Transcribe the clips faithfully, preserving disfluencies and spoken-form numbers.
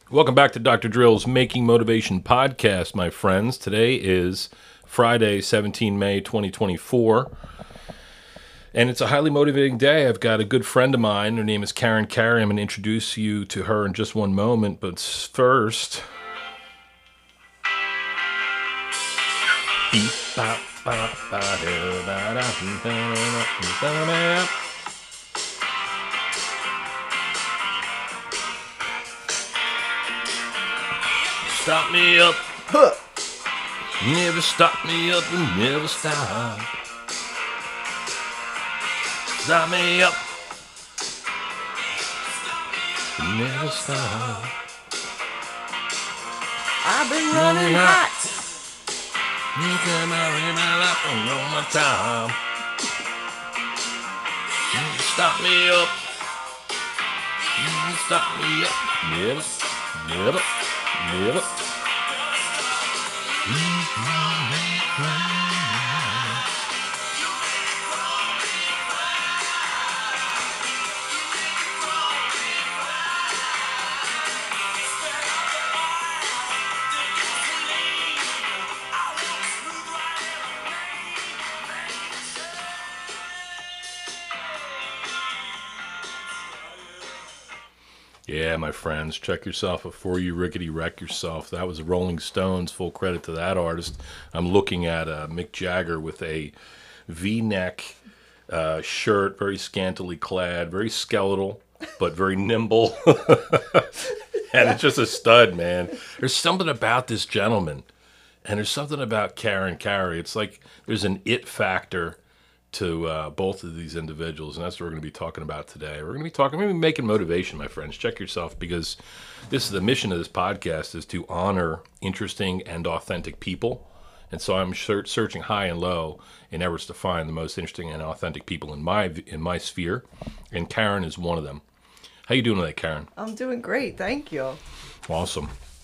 Welcome back to Doctor Drill's Making Motivation podcast, my friends. Today is Friday, the seventeenth of May, twenty twenty-four, and it's a highly motivating day. I've got a good friend of mine. Her name is Karen Carey. I'm going to introduce you to her in just one moment, but first... Stop me up, huh. Never stop me up and never stop. Stop me up, never stop. I've been running hot. You come out in my life and all my time. Never stop me up, never stop me up, never, never. Never. Yeah, my friends, check yourself before you rickety wreck yourself. That was the Rolling Stones. Full credit to that artist. I'm looking at uh, Mick Jagger with a V-neck uh, shirt, very scantily clad, very skeletal, but very nimble. And it's just a stud, man. There's something about this gentleman, and there's something about Karen Carey. It's like there's an it factor to uh, both of these individuals, and that's what we're going to be talking about today. We're going to be talking, we're going to be making motivation, my friends. Check yourself, because this is the mission of this podcast, is to honor interesting and authentic people. And so I'm ser- searching high and low in efforts to find the most interesting and authentic people in my in my sphere, and Karen is one of them. How you doing today, Karen? I'm doing great, thank you. Awesome.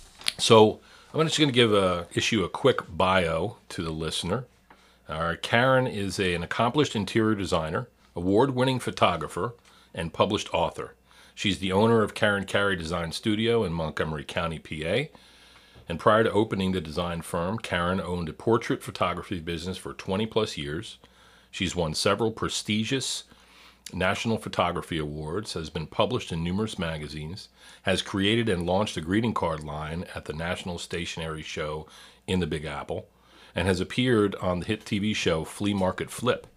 So I'm just going to give a issue a quick bio to the listener. All right, Karen is a, an accomplished interior designer, award-winning photographer, and published author. She's the owner of Karen Carey Design Studio in Montgomery County, P A. And prior to opening the design firm, Karen owned a portrait photography business for twenty plus years. She's won several prestigious national photography awards, has been published in numerous magazines, has created and launched a greeting card line at the National Stationery Show in the Big Apple, and has appeared on the hit T V show Flea Market Flip.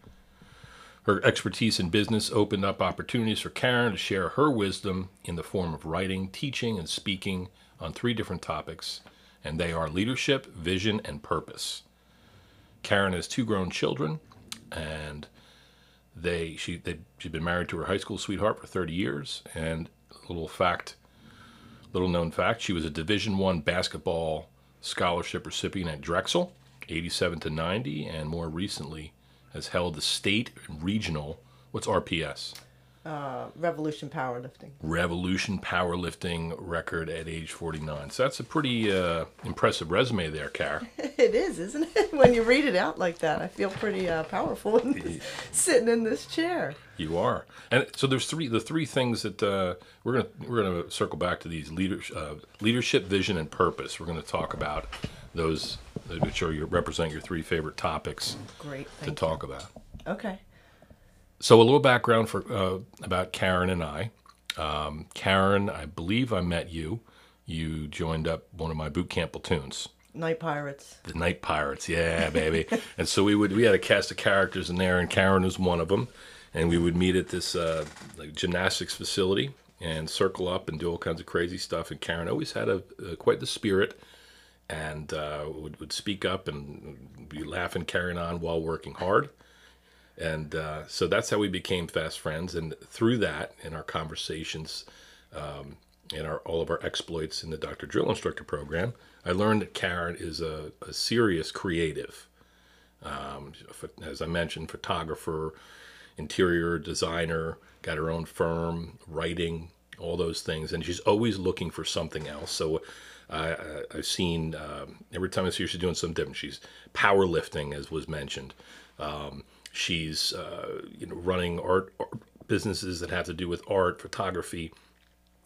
Her expertise in business opened up opportunities for Karen to share her wisdom in the form of writing, teaching, and speaking on three different topics, and they are leadership, vision, and purpose. Karen has two grown children, and they she they, she's been married to her high school sweetheart for thirty years. And a little fact, little known fact, she was a Division One basketball scholarship recipient at Drexel, eighty-seven to ninety, and more recently has held the state and regional, what's R P S? Uh, Revolution Powerlifting. Revolution Powerlifting record at age forty-nine. So that's a pretty uh, impressive resume there, Karen. It is, isn't it? When you read it out like that, I feel pretty uh, powerful in this, sitting in this chair. You are. And so there's three the three things that uh, we're gonna we're gonna circle back to these leader, uh, leadership, vision, and purpose. We're gonna talk about those, which are your represent your three favorite topics. Great. To Thank talk you. about. Okay. So a little background for uh, about Karen and I. Um, Karen, I believe I met you. You joined up one of my boot camp platoons. Night Pirates. The Night Pirates, yeah, baby. And so we would we had a cast of characters in there, and Karen was one of them. And we would meet at this uh, like gymnastics facility and circle up and do all kinds of crazy stuff. And Karen always had a, a quite the spirit, and uh, would would speak up and be laughing, carrying on while working hard. And uh, so that's how we became fast friends. And through that, in our conversations, um, and our all of our exploits in the Doctor Drill Instructor program, I learned that Karen is a, a serious creative. Um, as I mentioned, photographer, interior designer, got her own firm, writing, all those things. And she's always looking for something else. So I, I, I've seen, um, every time I see her, she's doing something different. She's powerlifting, as was mentioned. Um, she's uh, you know running art, art businesses that have to do with art, photography,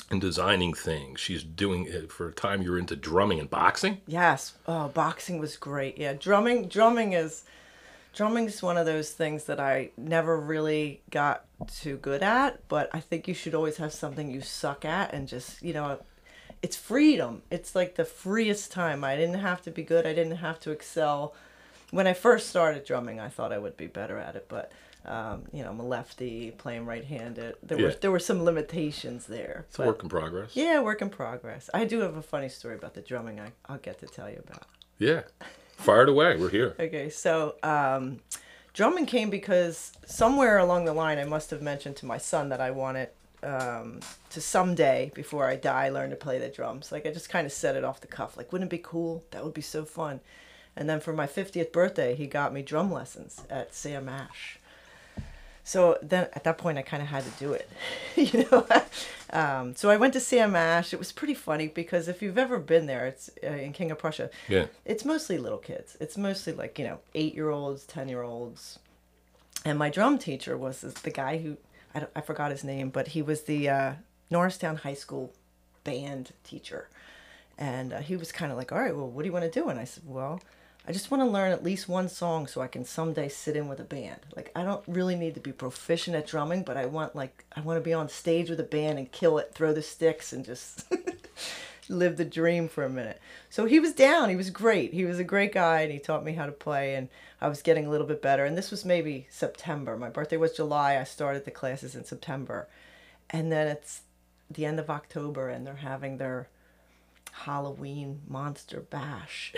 and designing things. She's doing it for a time. You're into drumming and boxing. Yes. Oh, boxing was great. Yeah, drumming. Drumming is, drumming is one of those things that I never really got too good at. But I think you should always have something you suck at, and just you know, it's freedom. It's like the freest time. I didn't have to be good. I didn't have to excel. When I first started drumming, I thought I would be better at it, but um, you know, I'm a lefty playing right-handed. There Yeah. were there were some limitations there. It's a work in progress. Yeah, work in progress. I do have a funny story about the drumming. I, I'll get to tell you about. Yeah. Fire it away. We're here. Okay, so um, drumming came because somewhere along the line, I must have mentioned to my son that I wanted um, to someday, before I die, learn to play the drums. Like I just kind of said it off the cuff. Like, wouldn't it be cool? That would be so fun. And then for my fiftieth birthday, he got me drum lessons at Sam Ash. So then at that point, I kind of had to do it, you know. um, so I went to Sam Ash. It was pretty funny because if you've ever been there, it's uh, in King of Prussia. Yeah. It's mostly little kids. It's mostly like, you know, eight-year-olds, ten-year-olds. And my drum teacher was this, the guy who, I, don't, I forgot his name, but he was the uh, Norristown High School band teacher. And uh, he was kind of like, all right, well, what do you want to do? And I said, well, I just want to learn at least one song so I can someday sit in with a band. Like, I don't really need to be proficient at drumming, but I want, like, I want to be on stage with a band and kill it, throw the sticks, and just live the dream for a minute. So he was down. He was great. He was a great guy, and he taught me how to play, and I was getting a little bit better. And this was maybe September. My birthday was July. I started the classes in September. And then it's the end of October, and they're having their Halloween monster bash.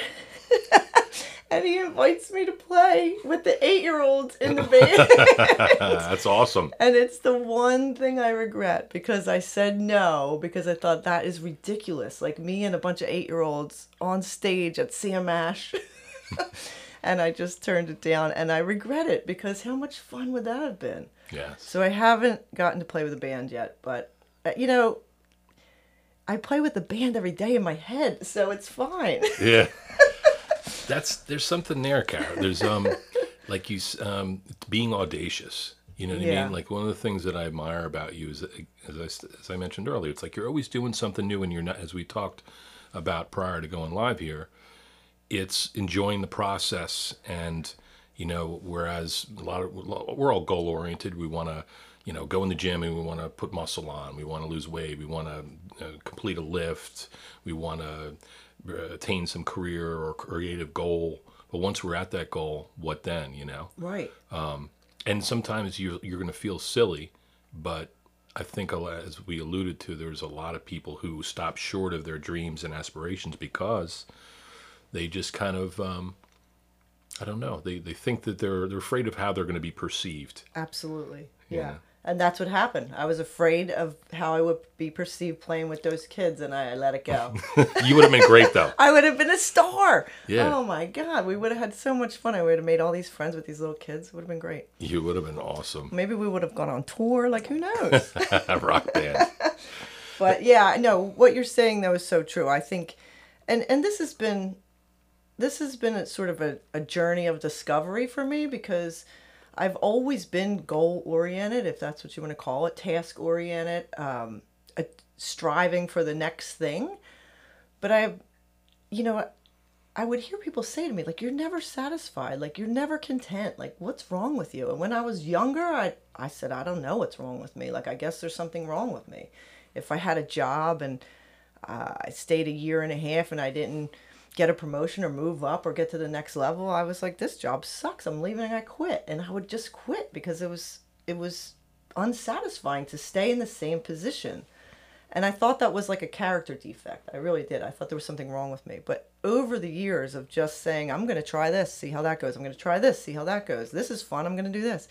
And he invites me to play with the eight-year-olds in the band. That's awesome. And it's the one thing I regret, because I said no, because I thought that is ridiculous. Like me and a bunch of eight-year-olds on stage at Sam Ash. And I just turned it down, and I regret it, because how much fun would that have been? Yes. So I haven't gotten to play with a band yet, but, uh, you know, I play with the band every day in my head, so it's fine. Yeah. That's there's something there, Kara. There's um, like you s- um, being audacious. You know what I Yeah. mean? Like one of the things that I admire about you is, that, as I s- as I mentioned earlier, it's like you're always doing something new, and you're not. As we talked about prior to going live here, it's enjoying the process, and you know, whereas a lot of we're all goal oriented. We want to, you know, go in the gym and we want to put muscle on. We want to lose weight. We want to uh, complete a lift. We want to attain some career or creative goal. But once we're at that goal, what then, you know? Right. And sometimes you, you're going to feel silly, but I think, a lot- as we alluded to, there's a lot of people who stop short of their dreams and aspirations because they just kind of, um, I don't know, they, they think that they're, they're afraid of how they're going to be perceived. Absolutely. Yeah. Yeah. And that's what happened. I was afraid of how I would be perceived playing with those kids, and I let it go. You would have been great, though. I would have been a star. Yeah. Oh my God. We would have had so much fun. I would have made all these friends with these little kids. It would have been great. You would have been awesome. Maybe we would have gone on tour. Like, who knows? Rock band. But yeah, no, what you're saying though is so true. I think, and, and this has been, this has been a sort of a, a journey of discovery for me, because I've always been goal oriented, if that's what you want to call it, task oriented, um, a, striving for the next thing. But I, you know, I would hear people say to me, like, you're never satisfied, like, you're never content, like, what's wrong with you? And when I was younger, I, I said, I don't know what's wrong with me. Like, I guess there's something wrong with me. If I had a job and uh, I stayed a year and a half and I didn't get a promotion or move up or get to the next level, I was like, this job sucks, I'm leaving, I quit. And I would just quit because it was it was unsatisfying to stay in the same position. And I thought that was like a character defect. I really did. I thought there was something wrong with me. But over the years of just saying, I'm going to try this, see how that goes. I'm going to try this, see how that goes. This is fun, I'm going to do this.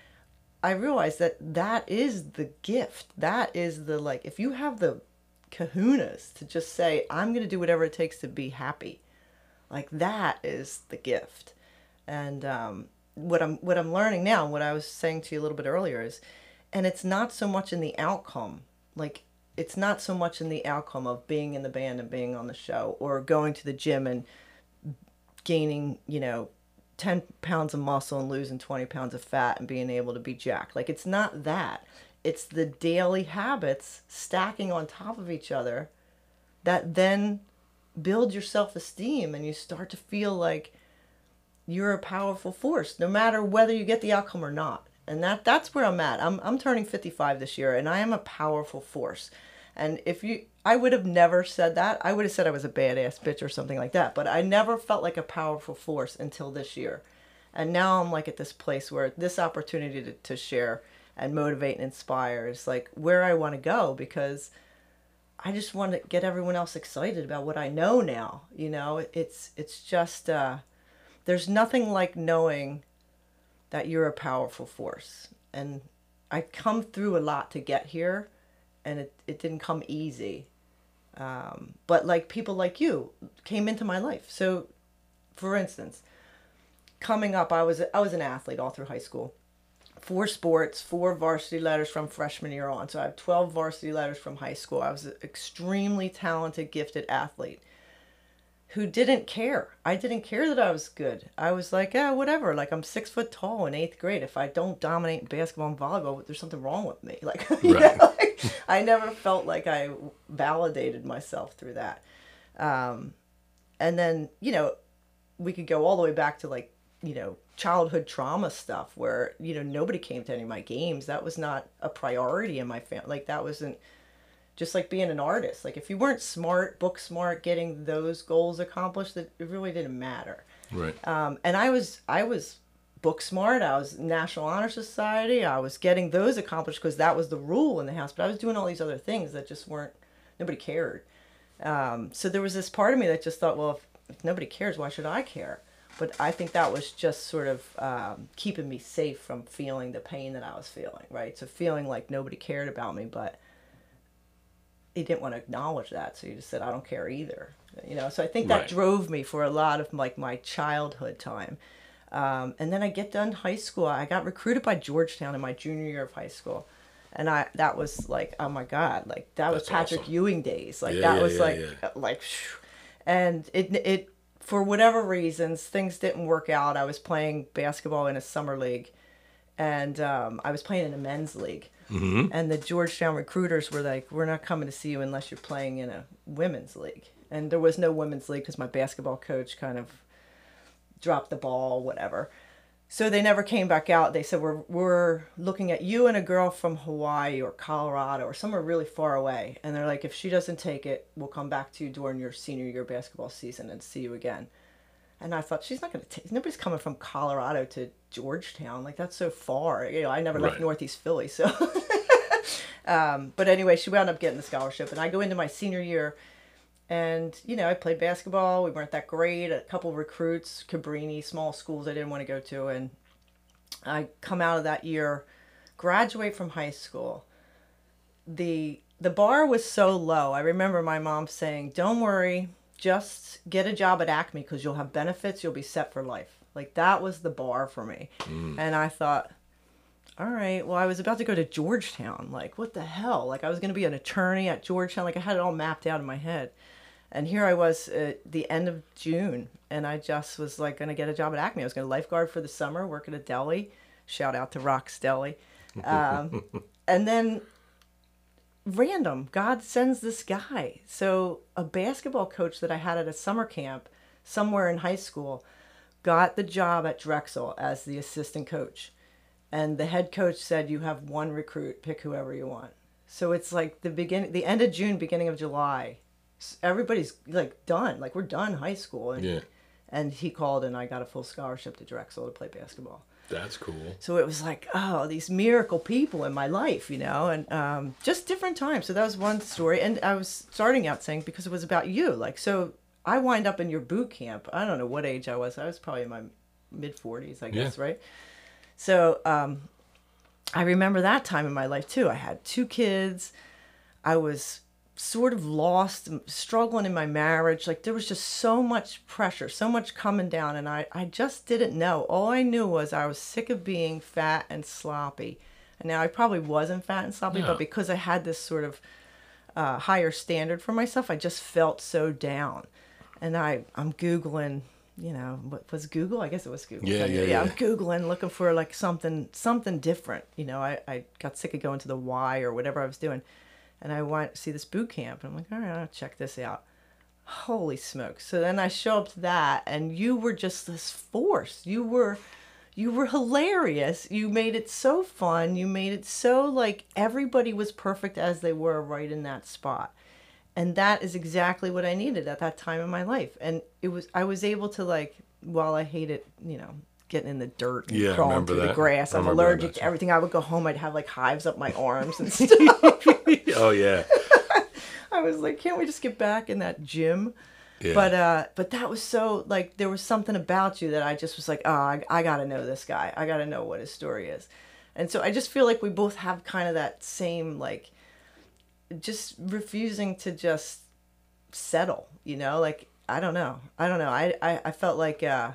I realized that that is the gift. That is the, like, if you have the kahunas to just say, I'm going to do whatever it takes to be happy, like, that is the gift. And um, what I'm what I'm learning now, and what I was saying to you a little bit earlier is, and it's not so much in the outcome, like, it's not so much in the outcome of being in the band and being on the show, or going to the gym and gaining, you know, ten pounds of muscle and losing twenty pounds of fat and being able to be jacked. Like, it's not that. it's the daily habits stacking on top of each other that then build your self-esteem, and you start to feel like you're a powerful force no matter whether you get the outcome or not. And that that's where I'm at. I'm I'm turning fifty-five this year, and I am a powerful force. And if you I would have never said that. I would have said I was a badass bitch or something like that, but I never felt like a powerful force until this year. And now I'm like at this place where this opportunity to, to share and motivate and inspire is like where I want to go, because I just want to get everyone else excited about what I know now. You know, it's it's just uh, there's nothing like knowing that you're a powerful force. And I come through a lot to get here, and it, it didn't come easy. Um, but like people like you came into my life. So, for instance, coming up, I was I was an athlete all through high school. Four sports, four varsity letters from freshman year on. So I have twelve varsity letters from high school. I was an extremely talented, gifted athlete who didn't care. I didn't care that I was good. I was like, yeah, whatever. Like, I'm six foot tall in eighth grade. If I don't dominate in basketball and volleyball, there's something wrong with me. Like, you Right. know, like, I never felt like I validated myself through that. Um, and then, you know, we could go all the way back to like, you know, childhood trauma stuff where, you know, nobody came to any of my games. That was not a priority in my family. Like, that wasn't just like being an artist. Like, if you weren't smart, book smart, getting those goals accomplished, that it really didn't matter. Right. Um, and I was, I was book smart. I was National Honor Society. I was getting those accomplished because that was the rule in the house. But I was doing all these other things that just weren't, nobody cared. Um, so there was this part of me that just thought, well, if, if nobody cares, why should I care? But I think that was just sort of um, keeping me safe from feeling the pain that I was feeling, right? So feeling like nobody cared about me, but he didn't want to acknowledge that. So he just said, I don't care either. You know, so I think that Right. drove me for a lot of like my childhood time. Um, and then I get done high school. I got recruited by Georgetown in my junior year of high school. And I, that was like, oh my God, like that was That's Patrick awesome. Ewing days. Like Yeah, that yeah, was yeah, like, yeah. like, phew. And it, it, for whatever reasons, things didn't work out. I was playing basketball in a summer league, and um, I was playing in a men's league. Mm-hmm. And the Georgetown recruiters were like, we're not coming to see you unless you're playing in a women's league. And there was no women's league because my basketball coach kind of dropped the ball, whatever. So they never came back out. They said, we're, we're looking at you and a girl from Hawaii or Colorado or somewhere really far away. And they're like, if she doesn't take it, we'll come back to you during your senior year basketball season and see you again. And I thought, she's not going to take, nobody's coming from Colorado to Georgetown. Like, that's so far. You know, I never left Right. Northeast Philly. So, um, but anyway, she wound up getting the scholarship. And I go into my senior year, and, you know, I played basketball. We weren't that great. A couple of recruits, Cabrini, small schools I didn't want to go to. And I come out of that year, graduate from high school. The the bar was so low. I remember my mom saying, don't worry, just get a job at Acme because you'll have benefits. You'll be set for life. Like, that was the bar for me. Mm. And I thought, all right, well, I was about to go to Georgetown. Like, what the hell? Like, I was going to be an attorney at Georgetown. Like, I had it all mapped out in my head. And here I was at the end of June, and I just was, like, going to get a job at Acme. I was going to lifeguard for the summer, work at a deli. Shout out to Rock's Deli. Um, and then, random, God sends this guy. So a basketball coach that I had at a summer camp somewhere in high school got the job at Drexel as the assistant coach. And the head coach said, you have one recruit, pick whoever you want. So it's like the beginning, the end of June, beginning of July. Everybody's like done. Like, we're done high school. And, Yeah. and he called, and I got a full scholarship to Drexel to play basketball. That's cool. So it was like, oh, these miracle people in my life, you know, and um, just different times. So that was one story. And I was starting out saying, because it was about you. Like, so I wind up in your boot camp. I don't know what age I was. I was probably in my mid forties, I guess, Yeah. right? So um, I remember that time in my life, too. I had two kids. I was sort of lost, struggling in my marriage. Like, there was just so much pressure, so much coming down, and I, I just didn't know. All I knew was I was sick of being fat and sloppy. And now I probably wasn't fat and sloppy, No. but because I had this sort of uh, higher standard for myself, I just felt so down. And I, I'm Googling you know, what was Google? I guess it was Google. Yeah, So, yeah, yeah. yeah. I'm Googling, looking for like something, something different. You know, I, I got sick of going to the Y or whatever I was doing, and I went to see this boot camp, and I'm like, all right, I'll check this out. Holy smokes! So then I show up to that, and you were just this force. You were, you were hilarious. You made it so fun. You made it so like everybody was perfect as they were right in that spot. And that is exactly what I needed at that time in my life. And it was I was able to like, while I hated, you know, getting in the dirt and Yeah, crawling remember through the that. grass. I I'm remember allergic that. to everything. I would go home, I'd have like hives up my arms and stuff. Oh yeah. I was like, can't we just get back in that gym? Yeah. But uh, but that was so like there was something about you that I just was like, oh, I, I got to know this guy. I got to know what his story is. And so I just feel like we both have kind of that same like, just refusing to just settle. You know, like I don't know, I don't know. I I, I felt like uh,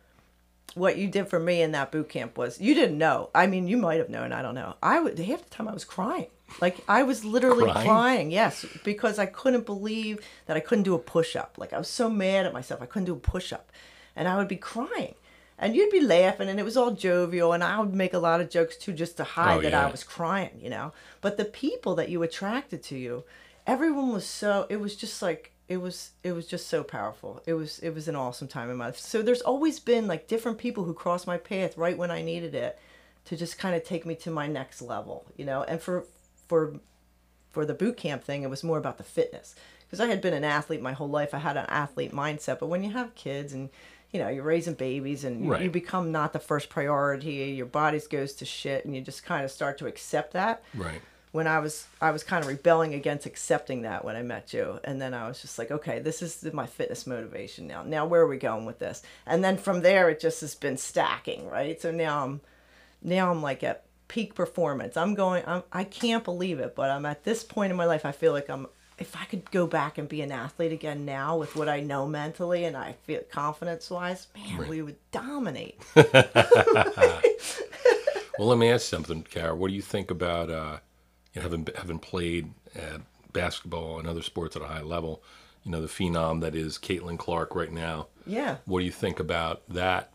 what you did for me in that boot camp was you didn't know. I mean, you might have known. I don't know. I would half the time I was crying. Like I was literally Crying? crying. Yes, because I couldn't believe that I couldn't do a push up. Like I was so mad at myself. I couldn't do a push up, and I would be crying, and you'd be laughing, and it was all jovial, and I would make a lot of jokes too, just to hide Oh, that yeah. I was crying. You know, but the people that you attracted to you, everyone was so. It was just like it was. It was just so powerful. It was. It was an awesome time in my life. So there's always been like different people who crossed my path right when I needed it, to just kind of take me to my next level. You know, and for for for the boot camp thing, it was more about the fitness, because I had been an athlete my whole life. I had an athlete mindset, but when you have kids and you know you're raising babies and you, Right. you become not the first priority, your body goes to shit, and you just kind of start to accept that. Right. When I was I was kind of rebelling against accepting that when I met you, and then I was just like, okay, this is my fitness motivation now. Now where are we going with this? And then from there, it just has been stacking, right? So now I'm now I'm like at peak performance. I'm going. I'm, I can't believe it, but I'm at this point in my life. I feel like I'm. If I could go back and be an athlete again now with what I know mentally and I feel confidence wise, man, Right. we would dominate. Well, let me ask something, Kara. What do you think about uh, you know, having having played at basketball and other sports at a high level? You know, the phenom that is Caitlin Clark right now. Yeah. What do you think about that?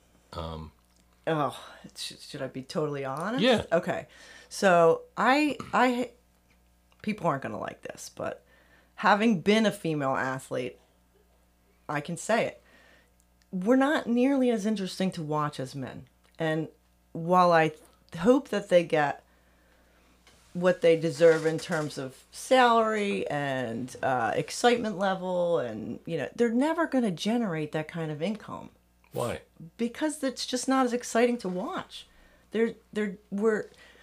Oh, sh- should I be totally honest? Yeah. Okay. So I, I, people aren't going to like this, but having been a female athlete, I can say it. We're not nearly as interesting to watch as men. And while I hope that they get what they deserve in terms of salary and uh, excitement level, and, you know, they're never going to generate that kind of income. Why? Because it's just not as exciting to watch. They're they're we're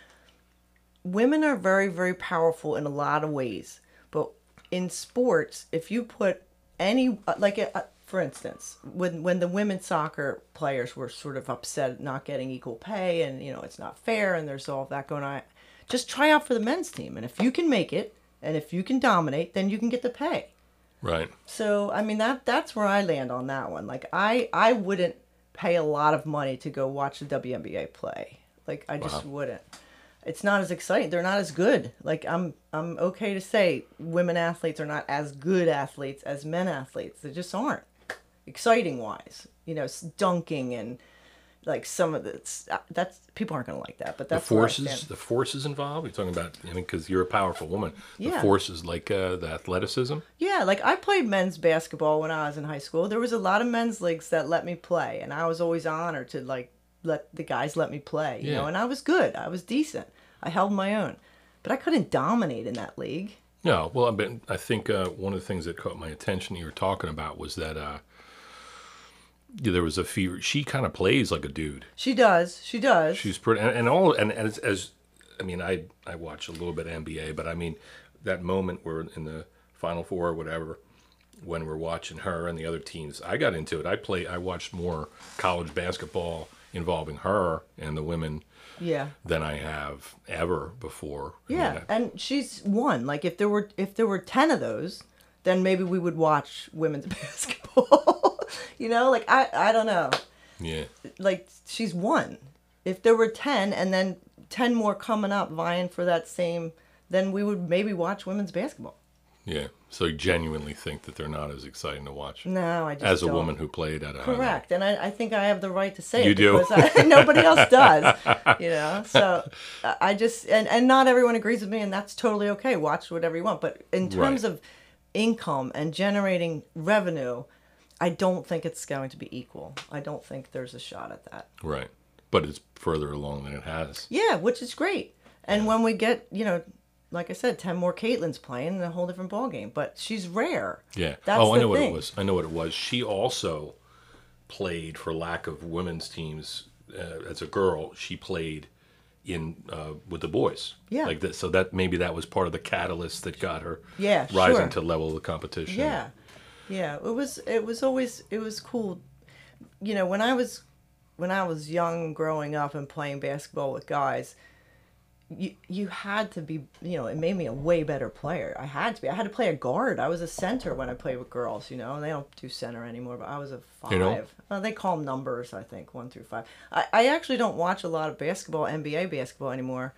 women are very very powerful in a lot of ways, but in sports, if you put any like uh, for instance, when when the women's soccer players were sort of upset at not getting equal pay, and you know it's not fair, and there's all that going on, just try out for the men's team, and if you can make it, and if you can dominate, then you can get the pay. Right. So I mean that that's where I land on that one. Like I I wouldn't pay a lot of money to go watch the W N B A play. Like I just Wow. wouldn't. It's not as exciting. They're not as good. Like I'm I'm okay to say women athletes are not as good athletes as men athletes. They just aren't. Exciting wise, you know, s- dunking and like some of the that's people aren't gonna like that. But The that's where I forces, stand. the forces involved. You're talking about, I mean, because you're a powerful woman. The Yeah. forces, like uh, the athleticism. Yeah, like I played men's basketball when I was in high school. There was a lot of men's leagues that let me play, and I was always honored to like let the guys let me play, you Yeah. know, and I was good. I was decent. I held my own. But I couldn't dominate in that league. No, well, I, been, I think uh, one of the things that caught my attention you were talking about was that uh, yeah, there was a fever. She kind of plays like a dude. She does. She does. She's pretty, and, and all, and, and as, as, I mean, I I watch a little bit of N B A, but I mean, that moment where in the Final Four or whatever, when we're watching her and the other teams, I got into it. I play, I watched more college basketball involving her and the women Yeah. than I have ever before. I Yeah, mean, I- and she's one. Like if there were if there were ten of those, then maybe we would watch women's basketball. You know, like I I don't know. yeah. Like she's one. If there were ten and then ten more coming up vying for that same, then we would maybe watch women's basketball. Yeah. So you genuinely think that they're not as exciting to watch No, I just as a don't. woman who played at a high level. Correct, and I, I think I have the right to say You it do? because I, nobody else does, you know. So I I just and, and not everyone agrees with me, and that's totally okay. Watch whatever you want, but in terms Right. of income and generating revenue, I don't think it's going to be equal. I don't think there's a shot at that. Right. But it's further along than it has. Yeah, which is great. And when we get, you know, like I said, ten more Caitlin's playing, a whole different ballgame. But she's rare. Yeah. That's oh, I the know what thing. it was. I know what it was. She also played, for lack of women's teams, uh, as a girl. She played in uh, with the boys. Yeah. Like that. So that maybe that was part of the catalyst that got her Yeah, rising sure. to the level of the competition. Yeah, yeah. It was. It was always. It was cool. You know, when I was, when I was young, growing up and playing basketball with guys, you you had to be. You know, it made me a way better player. I had to be. I had to play a guard. I was a center when I played with girls. You know, they don't do center anymore, but I was a five. You know? Uh, they call them numbers, I think, one through five. I, I actually don't watch a lot of basketball, N B A basketball anymore.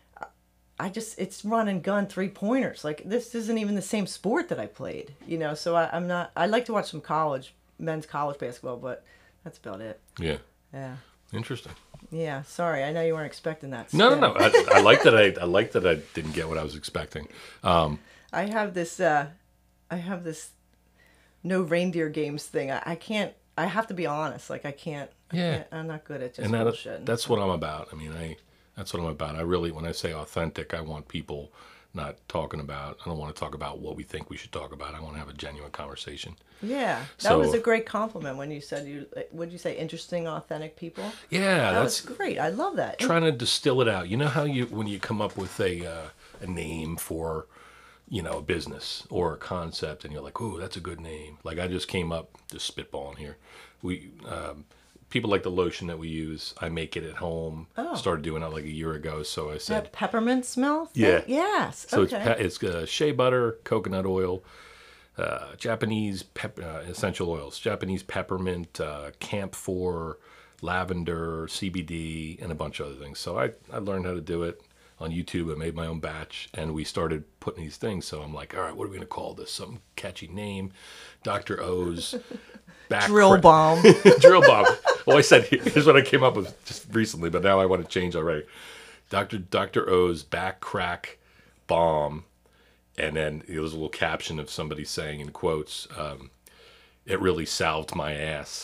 I just, it's run and gun three pointers. Like, this isn't even the same sport that I played, you know? So I, I'm not, I like to watch some college, men's college basketball, but that's about it. Yeah. Yeah. Interesting. Yeah. Sorry. I know you weren't expecting that. No, spin. no, no. I, I like that. I, I like that. I didn't get what I was expecting. Um, I have this, uh, I have this no reindeer games thing. I, I can't, I have to be honest. Like, I can't, I Yeah. can't, I'm not good at just and that, bullshit. that's what I'm about. I mean, I that's what I'm about. I really, when I say authentic, I want people not talking about. I don't want to talk about what we think we should talk about. I want to have a genuine conversation. Yeah. That So- was a great compliment when you said you, would you say interesting, authentic people? Yeah, That that's was great. I love that. trying to distill it out. You know how you when you come up with a uh, a name for, you know, a business or a concept, and you're like, "Ooh, that's a good name." Like I just came up, just spitballing here. We um, people like the lotion that we use. I make it at home. Oh. Started doing it like a year ago. So I said, That peppermint smell? thing? Yeah. Yes. so okay. it's pe- it's uh, shea butter, coconut oil, uh, Japanese pep- uh, essential oils, Japanese peppermint, uh, camphor, lavender, C B D, and a bunch of other things. So I, I learned how to do it on YouTube. I made my own batch, and we started putting these things. So I'm like, all right, what are we going to call this? Some catchy name. Doctor O's back Drill cra- bomb. Drill bomb. Well, I said, here's what I came up with just recently, but now I want to change already. Doctor Doctor O's back crack bomb. And then there's a little caption of somebody saying in quotes, um, it really salved my ass.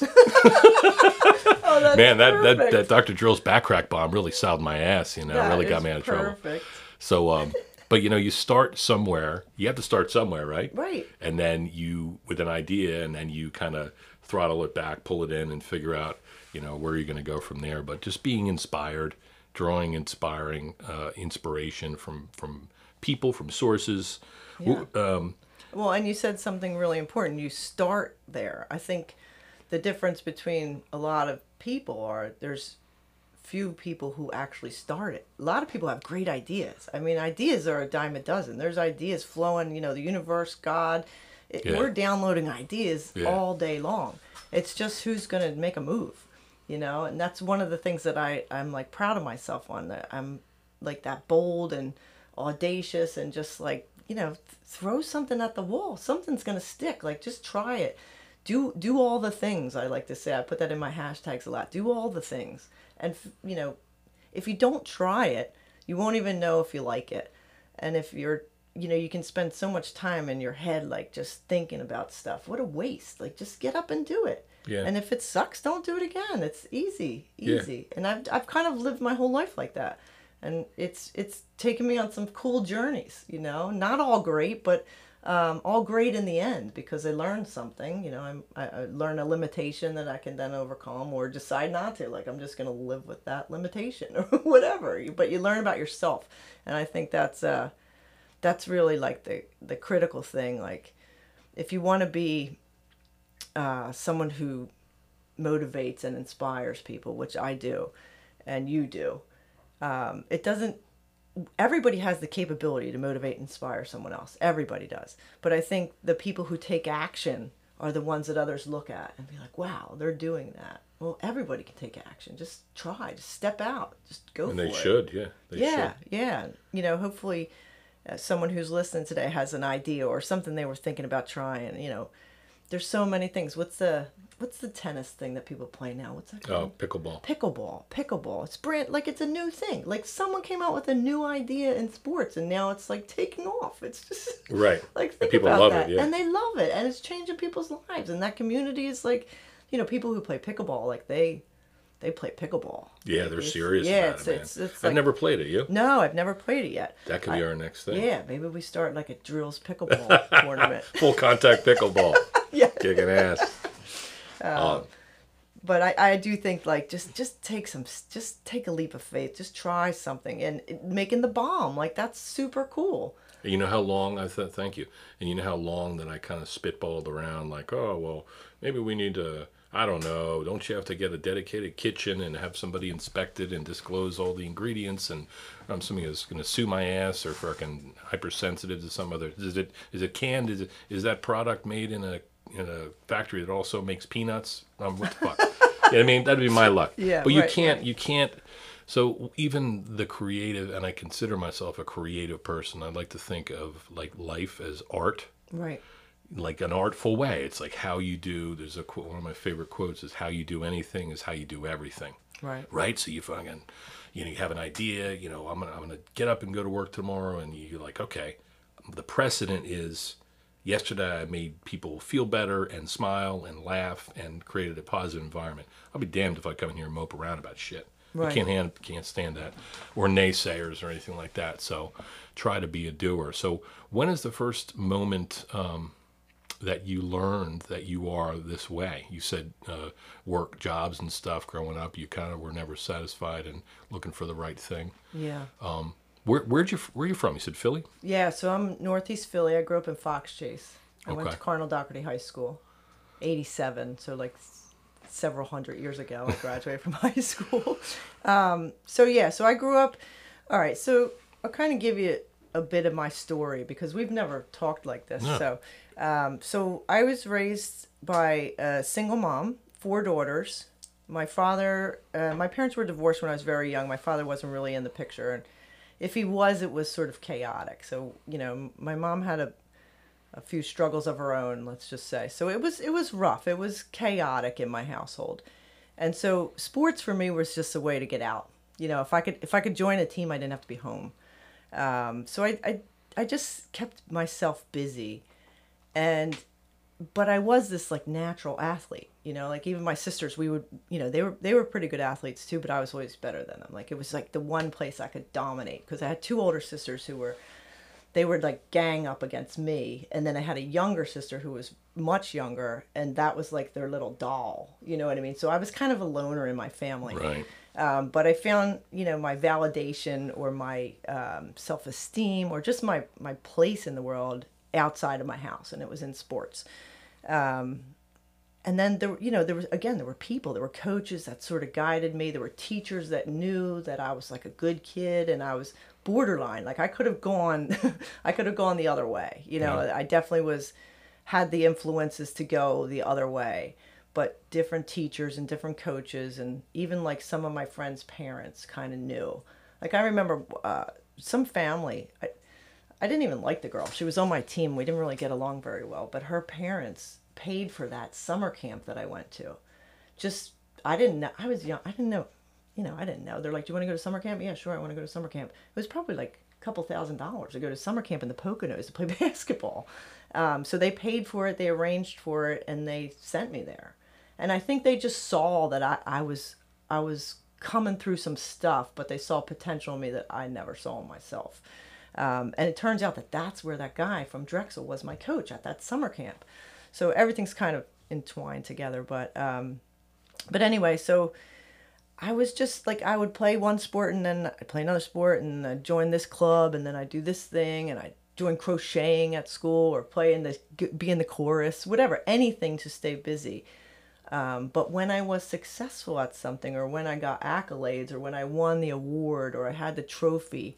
Oh, that's Man, that, that, perfect. that Doctor Drill's back crack bomb really salved my ass, you know, That really got is me out of trouble. Perfect. So, um, but you know, you start somewhere. You have to start somewhere, right? Right. And then you, with an idea, and then you kind of throttle it back, pull it in, and figure out, you know, where you're going to go from there. But just being inspired, drawing inspiring uh, inspiration from from people, from sources. Yeah. Um, Well, and you said something really important. You start there. I think the difference between a lot of people are there's few people who actually start it. A lot of people have great ideas. I mean, ideas are a dime a dozen. There's ideas flowing, you know, the universe, God. It, Yeah. We're downloading ideas Yeah. all day long. It's just who's going to make a move, you know? And that's one of the things that I, I'm like proud of myself on, that I'm like that bold and audacious and just like, you know, th- throw something at the wall. Something's going to stick. Like, just try it. Do do all the things, I like to say. I put that in my hashtags a lot. Do all the things. And, f- you know, if you don't try it, you won't even know if you like it. And if you're, you know, you can spend so much time in your head, like, just thinking about stuff. What a waste. Like, just get up and do it. Yeah. And if it sucks, don't do it again. It's easy, Yeah. easy. And I've, I've kind of lived my whole life like that. And it's it's taken me on some cool journeys, you know, not all great, but um, all great in the end, because I learned something, you know, I'm, I, I learned a limitation that I can then overcome or decide not to. Like, I'm just going to live with that limitation or whatever. But you learn about yourself. And I think that's uh, that's really like the, the critical thing. Like, if you want to be uh, someone who motivates and inspires people, which I do, and you do, Um, it doesn't, everybody has the capability to motivate and inspire someone else. Everybody does. But I think the people who take action are the ones that others look at and be like, wow, they're doing that. Well, everybody can take action. Just try. Just step out. Just go and for they it. should, yeah. They yeah, should. yeah. You know, hopefully uh, someone who's listening today has an idea or something they were thinking about trying, you know, there's so many things. What's the what's the tennis thing that people play now? What's that Oh, called? pickleball. Pickleball. Pickleball. It's brand like it's a new thing. Like someone came out with a new idea in sports, and now it's like taking off. It's just Right. like And think people about love that, it, yeah. and they love it, and it's changing people's lives. And that community is like, you know, people who play pickleball, like they they play pickleball. Yeah, they're It's- serious yeah, about it's, it, man. it's it's I've like never played it. You? no, I've never played it yet. That could be our next thing. Yeah, maybe we start like a drills pickleball tournament. Full contact pickleball. Yeah. Kicking ass. Um, But I, I do think like just just take some just take a leap of faith, just try something, and it- making the bomb, like that's super cool. you know how long I thought, thank you. And you know how long that I kind of spitballed around, like, oh, well, maybe we need to, I don't know, don't you have to get a dedicated kitchen and have somebody inspect it and disclose all the ingredients? And I'm somebody who's going to sue my ass or fucking hypersensitive to some other, is it, is it canned? Is it, is that product made in a, in a factory that also makes peanuts? Um, what the fuck? You know what I mean? That'd be my luck. Yeah, But you right, can't, right. you can't, so even the creative, and I consider myself a creative person, I like to think of like life as art, Right. like an artful way. It's like how you do, there's a quote, one of my favorite quotes is how you do anything is how you do everything. Right. Right? So you fucking, you know, you have an idea, you know, I'm gonna, I'm gonna get up and go to work tomorrow, and you're like, okay, the precedent is yesterday I made people feel better and smile and laugh and created a positive environment. I'll be damned if I come in here and mope around about shit. I Right. can't hand, can't stand that, or naysayers or anything like that. So try to be a doer. So when is the first moment um, that you learned that you are this way? You said uh, work, jobs, and stuff. Growing up, you kind of were never satisfied and looking for the right thing. Yeah. Where where'd you where are you from? You said Philly. Yeah, so I'm Northeast Philly. I grew up in Fox Chase. I went Okay. to Cardinal Doherty High School, eighty-seven, so like s- several hundred years ago I graduated from high school. Um, so yeah, so I grew up, all right, so I'll kind of give you a bit of my story because we've never talked like this. No. So, um, so I was raised by a single mom, four daughters. My father, uh, my parents were divorced when I was very young. My father wasn't really in the picture, and if he was, it was sort of chaotic. So, you know, my mom had a a few struggles of her own, let's just say. So it was it was rough. It was chaotic in my household. And so sports for me was just a way to get out. You know, if I could if I could join a team, I didn't have to be home. Um, so I, I I just kept myself busy. And but I was this like natural athlete, you know, like even my sisters, we would, you know, they were they were pretty good athletes too, but I was always better than them. Like it was like the one place I could dominate because I had two older sisters who were they would like gang up against me, and then I had a younger sister who was much younger, and that was like their little doll, you know what I mean? So I was kind of a loner in my family. Right. Um, but I found, you know, my validation or my um, self-esteem or just my, my place in the world outside of my house, and it was in sports. Um, and then there, you know, there was, again, there were people, there were coaches that sort of guided me. There were teachers that knew that I was like a good kid, and I was borderline. Like I could have gone, I could have gone the other way. You know, Yeah. I definitely was, had the influences to go the other way, but different teachers and different coaches, and even like some of my friends' parents kind of knew. Like I remember uh, some family, I, I didn't even like the girl. She was on my team. We didn't really get along very well, but her parents paid for that summer camp that I went to. Just, I didn't know, I was young, I didn't know, you know, I didn't know. They're like, do you want to go to summer camp? Yeah, sure, I want to go to summer camp. It was probably like a couple thousand dollars to go to summer camp in the Poconos to play basketball. Um, so they paid for it, they arranged for it, and they sent me there. And I think they just saw that I, I was, I was coming through some stuff, but they saw potential in me that I never saw in myself. Um, and it turns out that that's where that guy from Drexel was my coach at that summer camp. So everything's kind of entwined together. But um, but anyway, so I was just like, I would play one sport and then I'd play another sport and I'd join this club and then I'd do this thing and I'd join crocheting at school or play in the, be in the chorus, whatever, anything to stay busy. Um, but when I was successful at something or when I got accolades or when I won the award or I had the trophy,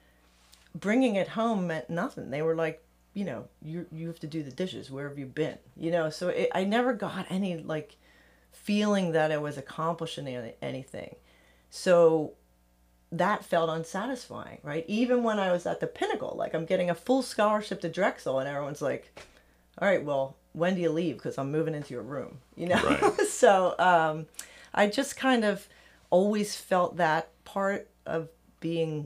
bringing it home meant nothing. They were like, you know, you you have to do the dishes. Where have you been? You know, so it, I never got any like feeling that I was accomplishing any, anything. So that felt unsatisfying, right? Even when I was at the pinnacle, like I'm getting a full scholarship to Drexel, and everyone's like, all right, well, when do you leave? Because I'm moving into your room, you know? Right. So um, I just kind of always felt that part of being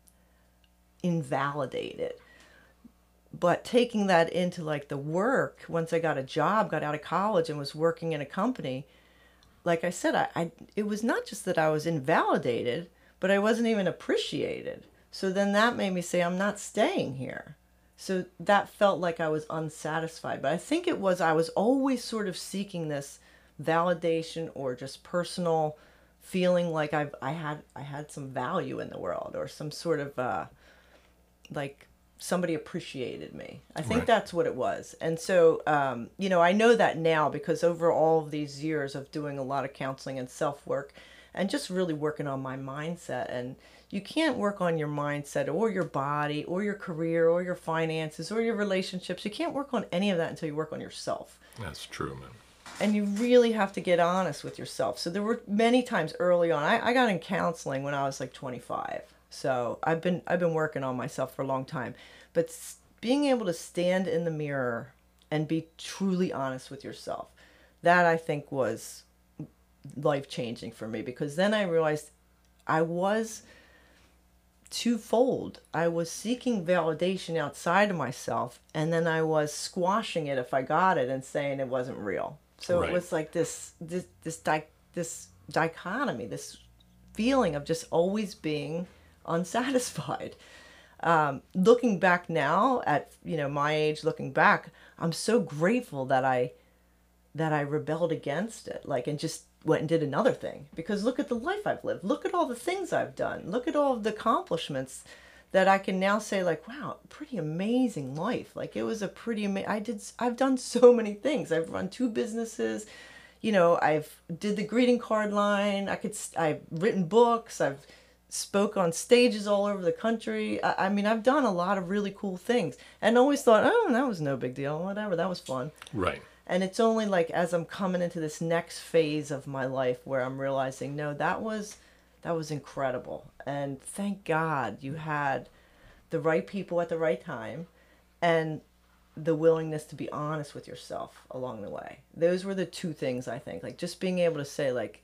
invalidated. But taking that into like the work, once I got a job, got out of college and was working in a company, like I said, I, I it was not just that I was invalidated, but I wasn't even appreciated. So then that made me say, I'm not staying here. So that felt like I was unsatisfied. But I think it was, I was always sort of seeking this validation or just personal feeling like I've, I had, I had some value in the world, or some sort of, uh, like somebody appreciated me. I think Right. that's what it was. And so, um, you know, I know that now because over all of these years of doing a lot of counseling and self-work and just really working on my mindset. And you can't work on your mindset or your body or your career or your finances or your relationships. You can't work on any of that until you work on yourself. That's true, man. And you really have to get honest with yourself. So there were many times early on, I, I got in counseling when I was like twenty-five. So I've been I've been working on myself for a long time. But s- being able to stand in the mirror and be truly honest with yourself, that I think was life-changing for me, because then I realized I was twofold. I was seeking validation outside of myself, and then I was squashing it if I got it and saying it wasn't real. So Right. it was like this this this di- this dichotomy, this feeling of just always being unsatisfied. Um, looking back now at, you know, my age, looking back, I'm so grateful that I that I rebelled against it, like, and just went and did another thing. Because look at the life I've lived. Look at all the things I've done. Look at all of the accomplishments that I can now say, like, wow, pretty amazing life. Like, it was a pretty amazing, I did, I've done so many things. I've run two businesses, you know, I've did the greeting card line. I could, I've written books. I've spoke on stages all over the country. I, I mean, I've done a lot of really cool things, and always thought, oh, that was no big deal. Whatever, that was fun. Right. And it's only like as I'm coming into this next phase of my life where I'm realizing, no, that was that was incredible. And thank God you had the right people at the right time, and the willingness to be honest with yourself along the way. Those were the two things, I think. Like, just being able to say, like,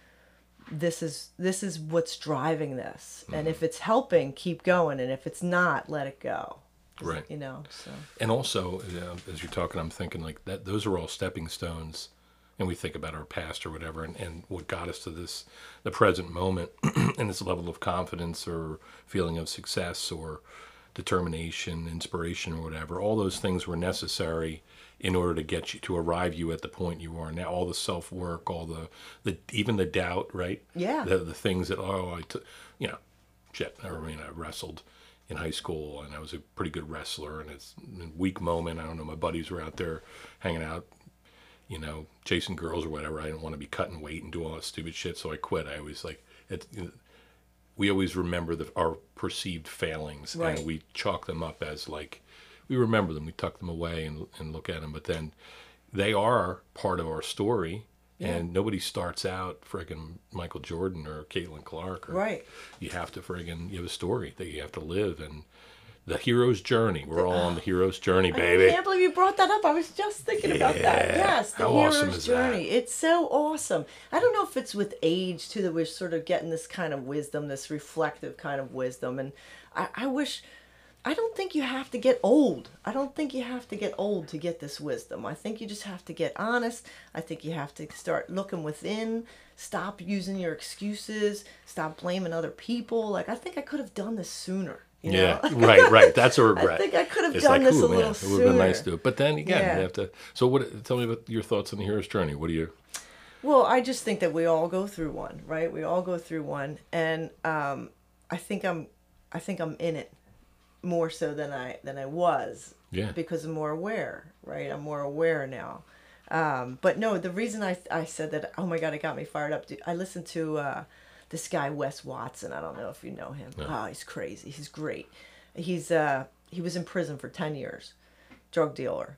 this is this is what's driving this. And if it's helping, keep going, and if it's not, let it go. Right. You know, so And also, uh, as you're talking, I'm thinking like that. Those are all stepping stones, and we think about our past or whatever, and, and what got us to this, the present moment, and this level of confidence or feeling of success or determination, inspiration, or whatever. All those things were necessary in order to get you to arrive you at the point you are now. All the self work, all the the even the doubt, right? Yeah. The the things that oh I took, you know, shit. I mean, I wrestled in high school, and I was a pretty good wrestler. And it's a weak moment. I don't know. My buddies were out there hanging out, you know, chasing girls or whatever. I didn't want to be cutting weight and do all that stupid shit, so I quit. I always like it. You know, we always remember the, our perceived failings, Right. and we chalk them up as like we remember them. We tuck them away and and look at them, but then they are part of our story. Yeah. And nobody starts out friggin' Michael Jordan or Caitlin Clark. Or, right. You have to friggin' you have a story that you have to live, and the hero's journey. We're all on the hero's journey, baby. I can't believe you brought that up. I was just thinking about that. Yeah. Yes, the How hero's awesome is journey. that? It's so awesome. I don't know if it's with age too that we're sort of getting this kind of wisdom, this reflective kind of wisdom. And I, I wish, I don't think you have to get old. I don't think you have to get old to get this wisdom. I think you just have to get honest. I think you have to start looking within. Stop using your excuses. Stop blaming other people. Like, I think I could have done this sooner. You Yeah, know? right, right. That's a regret. I think I could have It's done like, this ooh, a little man, sooner. it would have been nice to do it. But then again, Yeah. you have to. So, what? Tell me about your thoughts on the hero's journey. What do you? Well, I just think that we all go through one, right? We all go through one, and um, I think I'm, I think I'm in it more so than I than I was. Yeah. Because I'm more aware, right? I'm more aware now. Um, but no, the reason I I said that, oh my God, it got me fired up. I listened to uh, this guy Wes Watson. I don't know if you know him. No. Oh, he's crazy. He's great. He's uh he was in prison for ten years, drug dealer,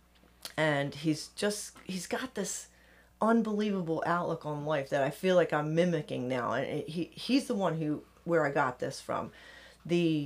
and he's just he's got this unbelievable outlook on life that I feel like I'm mimicking now. And it, he he's the one who where I got this from. The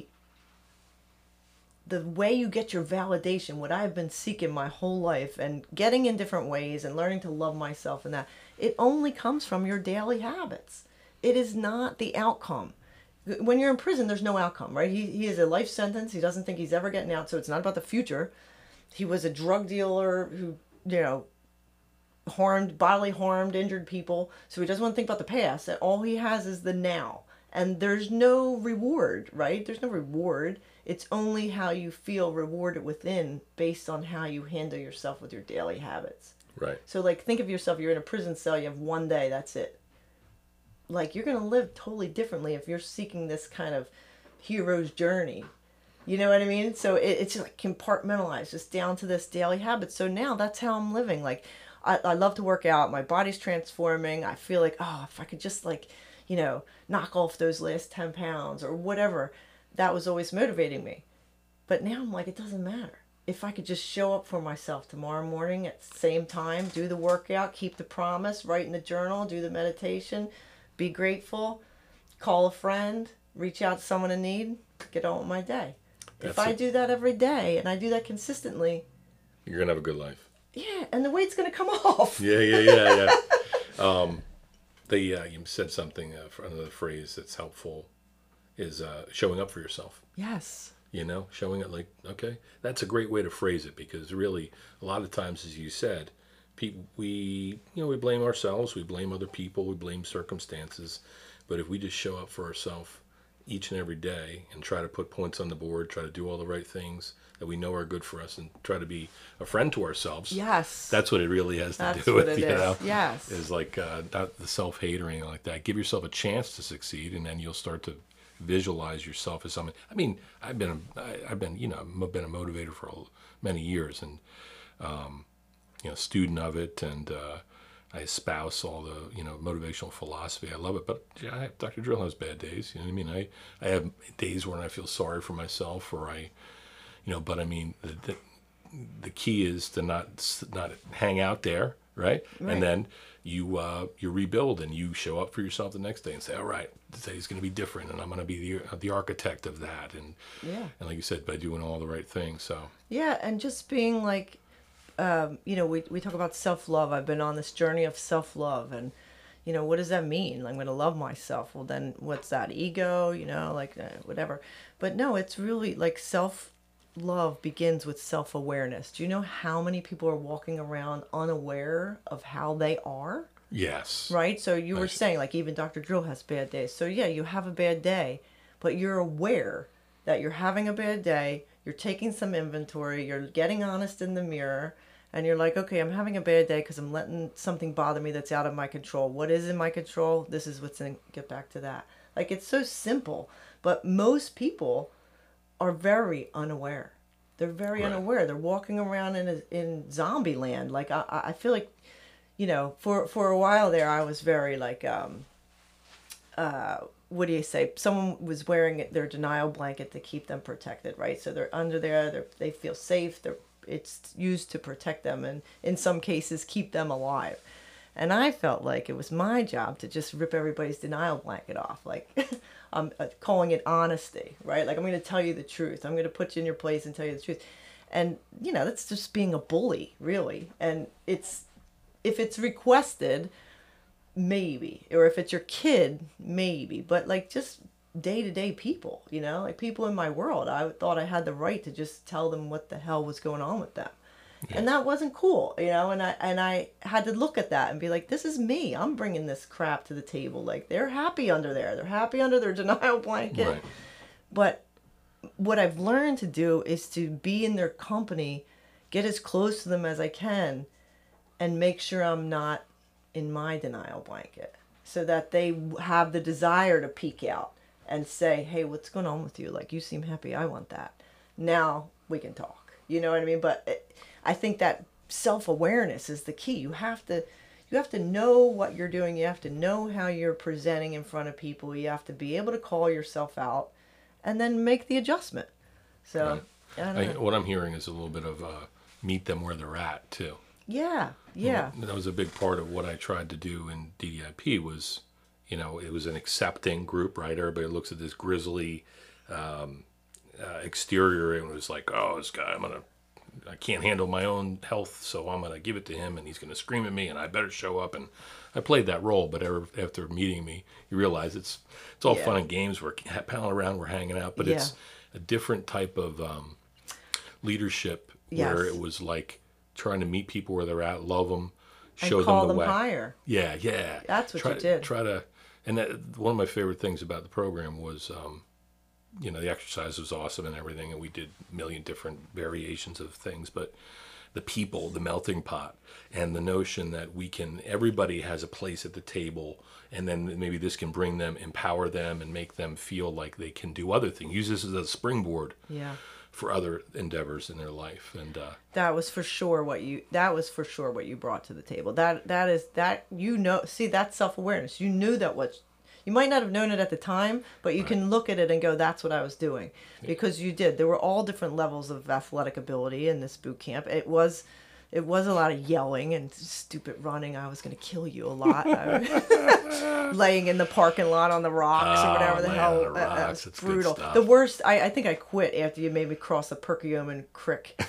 the way you get your validation, what I've been seeking my whole life and getting in different ways and learning to love myself and that, it only comes from your daily habits. It is not the outcome. When you're in prison, there's no outcome, right? He, he has a life sentence. He doesn't think he's ever getting out, so it's not about the future. He was a drug dealer who, you know, harmed, bodily harmed, injured people, so he doesn't want to think about the past. And all he has is the now. And there's no reward, right? There's no reward. It's only how you feel rewarded within based on how you handle yourself with your daily habits. Right. So, like, think of yourself, you're in a prison cell, you have one day, that's it. Like, you're going to live totally differently if you're seeking this kind of hero's journey. You know what I mean? So it, it's just like compartmentalized, just down to this daily habit. So now that's how I'm living. Like, I, I love to work out. My body's transforming. I feel like, oh, if I could just, like, you know, knock off those last ten pounds or whatever, that was always motivating me. But now I'm like, it doesn't matter. If I could just show up for myself tomorrow morning at the same time, do the workout, keep the promise, write in the journal, do the meditation, be grateful, call a friend, reach out to someone in need, get on with my day. That's if I it. do that every day and I do that consistently, You're gonna have a good life. yeah, and the weight's going to come off. Yeah, yeah, yeah, yeah. um, the uh, you said something. Uh, for another phrase that's helpful is uh, showing up for yourself. Yes. You know, showing it like, okay, that's a great way to phrase it, because really, a lot of times, as you said, people we you know we blame ourselves, we blame other people, we blame circumstances, but if we just show up for ourselves each and every day and try to put points on the board, try to do all the right things that we know are good for us, and try to be a friend to ourselves. Yes. That's what it really has to That's do what with, it you is. know. Yes. Is like uh, not the self-hate or anything like that. Give yourself a chance to succeed, and then you'll start to visualize yourself as something. I mean, I've been, a, I, I've been, you know, I've been a motivator for many years, and um, you know, student of it, and uh, I espouse all the, you know, motivational philosophy. I love it, but yeah, I, Doctor Drill has bad days. You know what I mean? I, I have days when I feel sorry for myself, or I, you know, but I mean, the, the, the key is to not not hang out there, right? Right. And then you uh, you rebuild, and you show up for yourself the next day and say, all right, today's going to be different, and I'm going to be the the architect of that. And Yeah. and like you said, by doing all the right things. So Yeah, and just being like, um, you know, we we talk about self-love. I've been on this journey of self-love, and, you know, what does that mean? I'm going to love myself. Well, then what's that? Ego, you know, like uh, whatever. But no, it's really like self-love begins with self-awareness. Do you know how many people are walking around unaware of how they are? yes, Right? So you were Nice. saying, like, even Doctor Drill has bad days. So yeah, you have a bad day, but you're aware that you're having a bad day. You're taking some inventory. You're getting honest in the mirror. And you're like, okay, I'm having a bad day because I'm letting something bother me that's out of my control. What is in my control? This is what's in. Get back to that. Like, it's so simple. But most people are very unaware. They're very Right. unaware. They're walking around in a, in zombie land. Like, I, I feel like, you know, for, for a while there, I was very like, um, uh, what do you say? Someone was wearing their denial blanket to keep them protected, right? So they're under there, they're, they feel safe, they're, it's used to protect them, and in some cases, keep them alive. And I felt like it was my job to just rip everybody's denial blanket off. Like, I'm uh, calling it honesty, right? Like, I'm going to tell you the truth. I'm going to put you in your place and tell you the truth. And, you know, that's just being a bully, really. And it's, if it's requested, maybe. Or if it's your kid, maybe. But, like, just day-to-day people, you know? Like, people in my world, I thought I had the right to just tell them what the hell was going on with them. Yeah. And that wasn't cool, you know? And I and I had to look at that and be like, this is me. I'm bringing this crap to the table. Like, they're happy under there. They're happy under their denial blanket. Right. But what I've learned to do is to be in their company, get as close to them as I can, and make sure I'm not in my denial blanket, so that they have the desire to peek out and say, hey, what's going on with you? Like, you seem happy. I want that. Now we can talk. You know what I mean? But it, I think that self-awareness is the key. You have to you have to know what you're doing. You have to know how you're presenting in front of people. You have to be able to call yourself out and then make the adjustment. So, Right. I don't I, know. what I'm hearing is a little bit of uh, meet them where they're at too. Yeah, yeah. That was a big part of what I tried to do in D D I P was, You know, it was an accepting group, right? Everybody looks at this grisly um, uh, exterior and was like, oh, this guy, I'm going to, I can't handle my own health, so I'm going to give it to him, and he's going to scream at me, and I better show up. And I played that role, but ever, after meeting me, you realize it's it's all Yeah. fun and games. We're palling around, we're hanging out, but it's Yeah. a different type of um, leadership where Yes. it was like trying to meet people where they're at, love them, And show call them the them way. higher. Yeah, yeah. That's what try, you did. Try to, and that, one of my favorite things about the program was, um, you know, the exercise was awesome and everything, and we did a million different variations of things, but the people, the melting pot, and the notion that we can, everybody has a place at the table, and then maybe this can bring them, empower them, and make them feel like they can do other things. Use this as a springboard Yeah. for other endeavors in their life. And uh, That was for sure what you that was for sure what you brought to the table. That that is that you know see that's self-awareness. You knew that what you might not have known it at the time, but you can look at it and go, that's what I was doing. Because you did. There were all different levels of athletic ability in this boot camp. It was it was a lot of yelling and stupid running. I was going to kill you a lot. Laying in the parking lot on the rocks or Oh, whatever the laying hell. on the That, that rocks, was that's good brutal. stuff. The worst, I, I think I quit after you made me cross the Perkiomen Creek.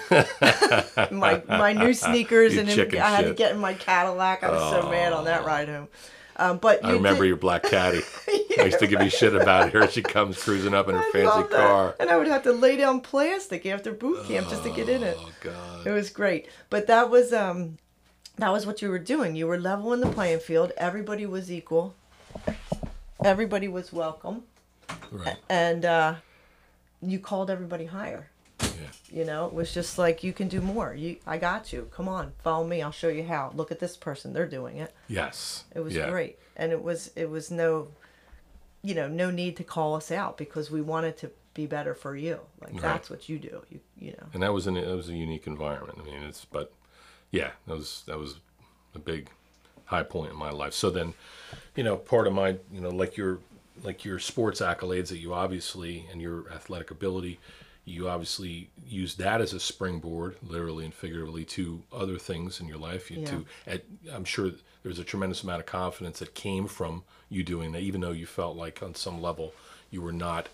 my my new sneakers, You and then chicken I had to shit. get in my Cadillac. I was so mad on that ride home. Um, but I you remember did, your black caddy. I used to give you shit about it. Here she comes cruising up in her I fancy love that. car. And I would have to lay down plastic after boot camp just to get in it. Oh, God. It was great. But that was um that was what you were doing. You were leveling the playing field. Everybody was equal. Everybody was welcome. Right. And uh, you called everybody higher. Yeah. You know, it was just like, you can do more. You, I got you. Come on, follow me. I'll show you how. Look at this person. They're doing it. Yes. It was Yeah. great. And it was, it was no, you know, no need to call us out because we wanted to be better for you. Like, Right. that's what you do. You, you know. And that was an it was a unique environment. I mean, it's but yeah, that was that was a big high point in my life. So then, you know, part of my you know like your like your sports accolades that you obviously and your athletic ability, you obviously use that as a springboard, literally and figuratively, to other things in your life. You Yeah. to at, I'm sure there's a tremendous amount of confidence that came from you doing that, even though you felt like on some level you were not.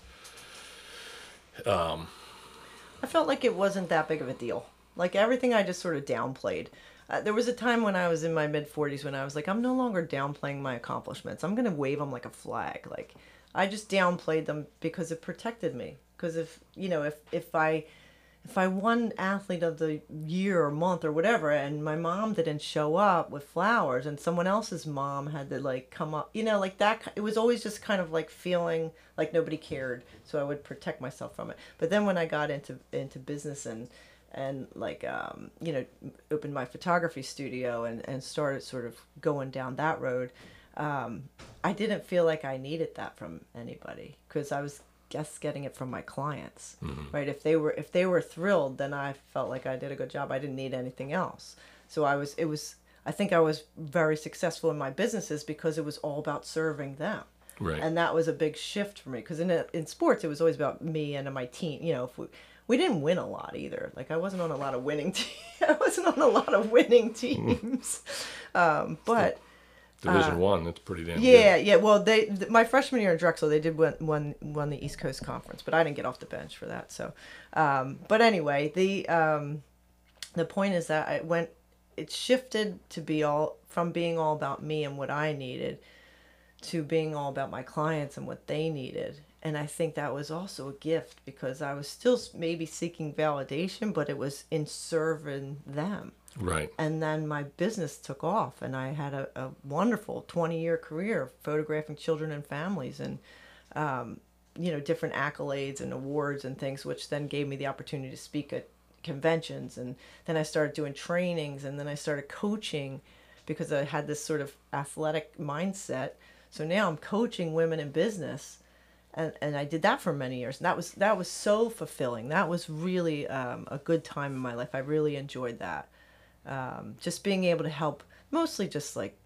I felt like it wasn't that big of a deal. Like, everything I just sort of downplayed. Uh, there was a time when I was in my mid forties when I was like, I'm no longer downplaying my accomplishments. I'm going to wave them like a flag. Like, I just downplayed them because it protected me. Because if, you know, if, if I if I won athlete of the year or month or whatever, and my mom didn't show up with flowers and someone else's mom had to like come up, you know, like that, it was always just kind of like feeling like nobody cared. So I would protect myself from it. But then when I got into, into business and, and like, um, you know, opened my photography studio and, and started sort of going down that road, um, I didn't feel like I needed that from anybody because I was guess getting it from my clients, Mm-hmm. right? If they were if they were thrilled, then I felt like I did a good job. I didn't need anything else. So I was it was I think I was very successful in my businesses because it was all about serving them. Right. And that was a big shift for me because in a, in sports it was always about me and my team. You know, if we we didn't win a lot either. Like, I wasn't on a lot of winning te- I wasn't on a lot of winning teams. um, but Division One, that's pretty damn yeah, good. yeah. Well, they th- my freshman year in Drexel, they did win, won won the East Coast Conference, but I didn't get off the bench for that. So, um, but anyway, the um, the point is that I went. It shifted to be all from being all about me and what I needed, to being all about my clients and what they needed. And I think that was also a gift because I was still s- maybe seeking validation, but it was in serving them. Right. And then my business took off, and I had a, a wonderful twenty-year career photographing children and families, and um, you know, different accolades and awards and things, which then gave me the opportunity to speak at conventions. And then I started doing trainings, and then I started coaching because I had this sort of athletic mindset. So now I'm coaching women in business, and, and I did that for many years. And that was that was so fulfilling. That was really um, a good time in my life. I really enjoyed that. Um, just being able to help, mostly just like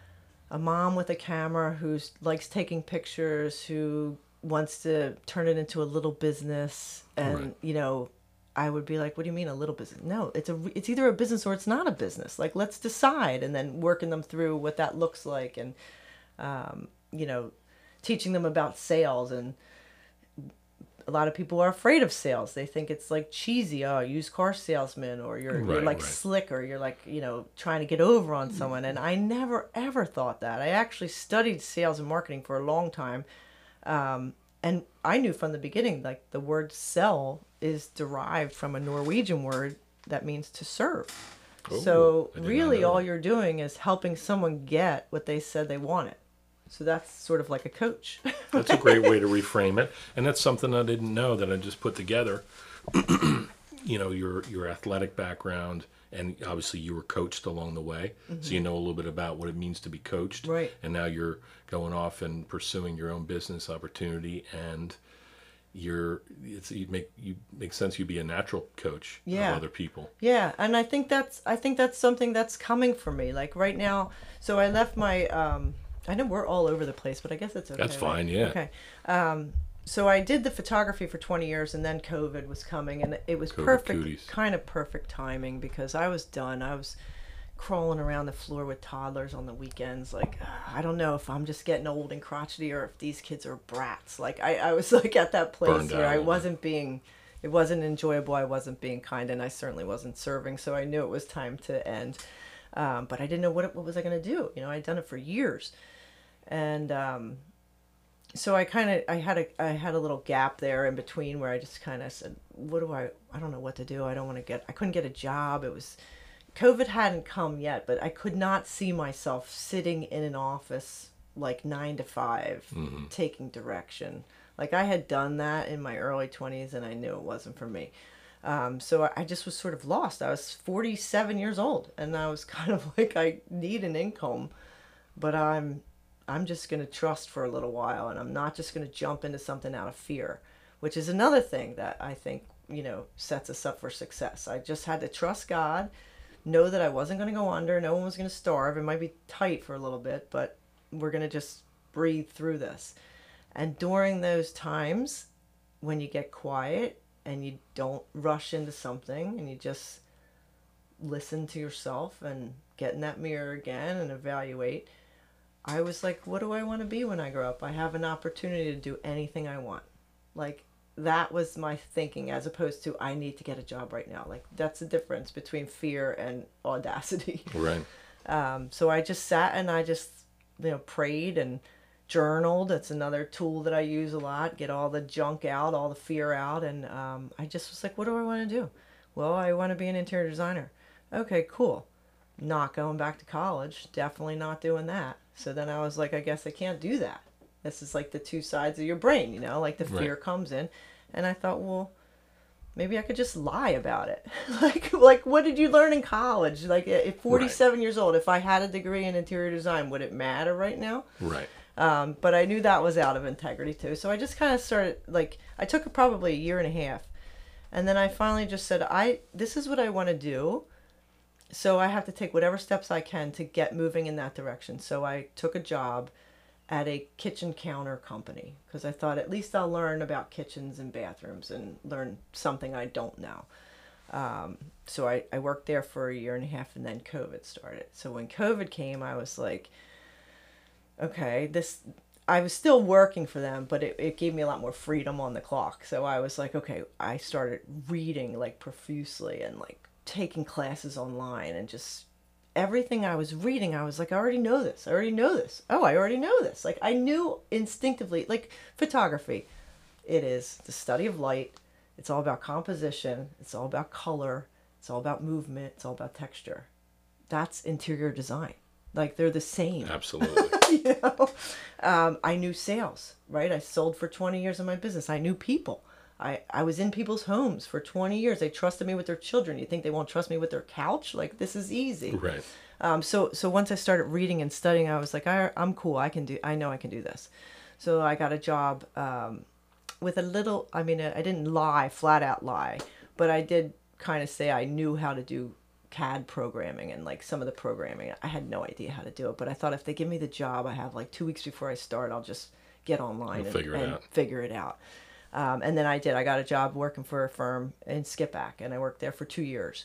a mom with a camera who likes taking pictures, who wants to turn it into a little business. And, Right. you know, I would be like, what do you mean a little business? No, it's a, it's either a business or it's not a business. Like, let's decide, and then working them through what that looks like. And um, you know, teaching them about sales. And a lot of people are afraid of sales. They think it's like cheesy. Oh, used car salesman, or you're you're Right, like right. slick, or you're like, you know, trying to get over on someone. And I never ever thought that. I actually studied sales and marketing for a long time. Um, and I knew from the beginning, like the word sell is derived from a Norwegian word that means to serve. Oh, So I did not really know all that. you're doing is helping someone get what they said they wanted. So that's sort of like a coach. That's a great way to reframe it, and that's something I didn't know that I just put together. You know, your your athletic background, and obviously you were coached along the way, so you know a little bit about what it means to be coached. Right. And now you're going off and pursuing your own business opportunity, and you're it's you make you make sense. You be a natural coach Yeah. of other people. Yeah, and I think that's I think that's something that's coming for me. Like right now, so I left my um I know we're all over the place, but I guess it's okay. That's right? fine, yeah. Okay. Um so I did the photography for twenty years, and then COVID was coming, and it was COVID perfect cooties. kind of perfect timing because I was done. I was crawling around the floor with toddlers on the weekends. Like, I don't know if I'm just getting old and crotchety or if these kids are brats. Like, I, I was like at that place Burned where out a I little wasn't being, it wasn't enjoyable. I wasn't being kind, and I certainly wasn't serving. So I knew it was time to end. Um, but I didn't know what, it- what was I going to do. You know, I'd done it for years. And, um, so I kind of I had a I had a little gap there in between where I just kind of said, what do I I don't know what to do. I don't want to get I couldn't get a job. It was COVID hadn't come yet, but I could not see myself sitting in an office like nine to five taking direction. Like I had done that in my early twenties, and I knew it wasn't for me. Um, so I, I just was sort of lost. I was forty-seven years old, and I was kind of like, I need an income, but I'm I'm just going to trust for a little while, and I'm not just going to jump into something out of fear, which is another thing that I think, you know, sets us up for success. I just had to trust God, know that I wasn't going to go under, no one was going to starve. It might be tight for a little bit, but we're going to just breathe through this. And during those times when you get quiet and you don't rush into something and you just listen to yourself and get in that mirror again and evaluate, I was like, what do I want to be when I grow up? I have an opportunity to do anything I want. Like, that was my thinking, as opposed to I need to get a job right now. Like, that's the difference between fear and audacity. Right. Um, so I just sat and I just, you know, prayed and journaled. That's another tool that I use a lot. Get all the junk out, all the fear out. And um, I just was like, what do I want to do? Well, I want to be an interior designer. Okay, cool. Not going back to college. Definitely not doing that. So then I was like, I guess I can't do that. This is like the two sides of your brain, you know, like the fear Right. comes in. And I thought, well, maybe I could just lie about it. like, like what did you learn in college? Like at forty-seven years old, if I had a degree in interior design, would it matter right now? Right. Um, but I knew that was out of integrity too. So I just kind of started, like, I took probably a year and a half. And then I finally just said, I, this is what I want to do. So I have to take whatever steps I can to get moving in that direction. So I took a job at a kitchen counter company because I thought at least I'll learn about kitchens and bathrooms and learn something I don't know. Um, so I, I worked there for a year and a half, and then COVID started. So when COVID came, I was like, okay, this, I was still working for them, but it, it gave me a lot more freedom on the clock. So I was like, okay, I started reading like profusely and like taking classes online, and just everything I was reading, I was like, I already know this. I already know this. Oh, I already know this. Like I knew instinctively, like photography, it is the study of light. It's all about composition. It's all about color. It's all about movement. It's all about texture. That's interior design. Like they're the same. Absolutely. you know, um, I knew sales, right? I sold for twenty years in my business. I knew people. I, I was in people's homes for twenty years. They trusted me with their children. You think they won't trust me with their couch? Like, this is easy. Right. Um, so, so once I started reading and studying, I was like, I, I'm cool. I can do, I know I can do this. So I got a job, um, with a little, I mean, I didn't lie, flat out lie, but I did kind of say I knew how to do C A D programming and like some of the programming. I had no idea how to do it, but I thought if they give me the job, I have like two weeks before I start, I'll just get online You'll and figure it and out. figure it out. Um, and then I did. I got a job working for a firm in Skipback, and I worked there for two years.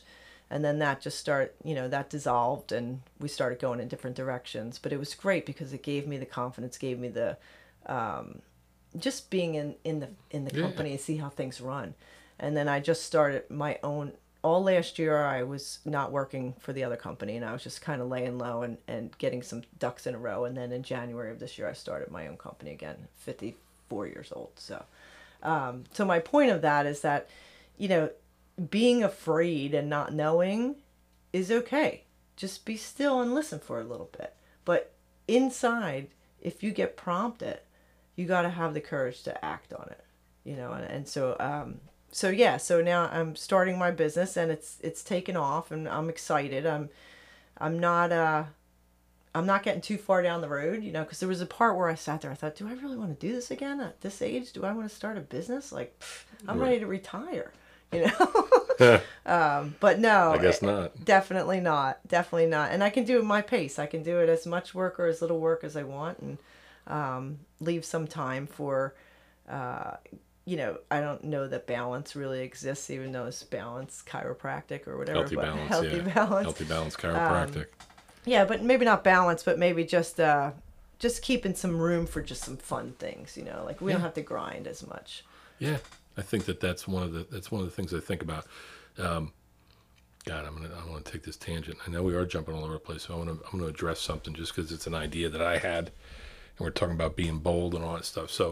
And then that just start, you know, that dissolved and we started going in different directions. But it was great because it gave me the confidence, gave me the, um, just being in, in the, in the Yeah. company and see how things run. And then I just started my own, all last year I was not working for the other company and I was just kind of laying low and, and getting some ducks in a row. And then in January of this year, I started my own company again, fifty-four years old. So, um, so my point of that is that, you know, being afraid and not knowing is okay. Just be still and listen for a little bit. But inside, if you get prompted, you got to have the courage to act on it, you know. And, and so, um, so yeah. So now I'm starting my business, and it's it's taken off, and I'm excited. I'm I'm not uh I'm not getting too far down the road, you know, because there was a part where I sat there. I thought, do I really want to do this again at this age? Do I want to start a business? Like, pff, I'm Right. ready to retire. You know, um, but no, I guess not. definitely not, definitely not. And I can do it my pace. I can do it as much work or as little work as I want, and um, leave some time for, uh, you know, I don't know that balance really exists, even though it's balance chiropractic or whatever. Healthy but balance. healthy yeah. balance. Healthy balance chiropractic. Yeah, but maybe not balance, but maybe just uh, just keeping some room for just some fun things. You know, like we don't Yeah. have to grind as much. Yeah, I think that that's one of the that's one of the things I think about. Um, God, I'm gonna I want to take this tangent. I know we are jumping all over the place, so I want to I'm going to address something just because it's an idea that I had, and we're talking about being bold and all that stuff. So,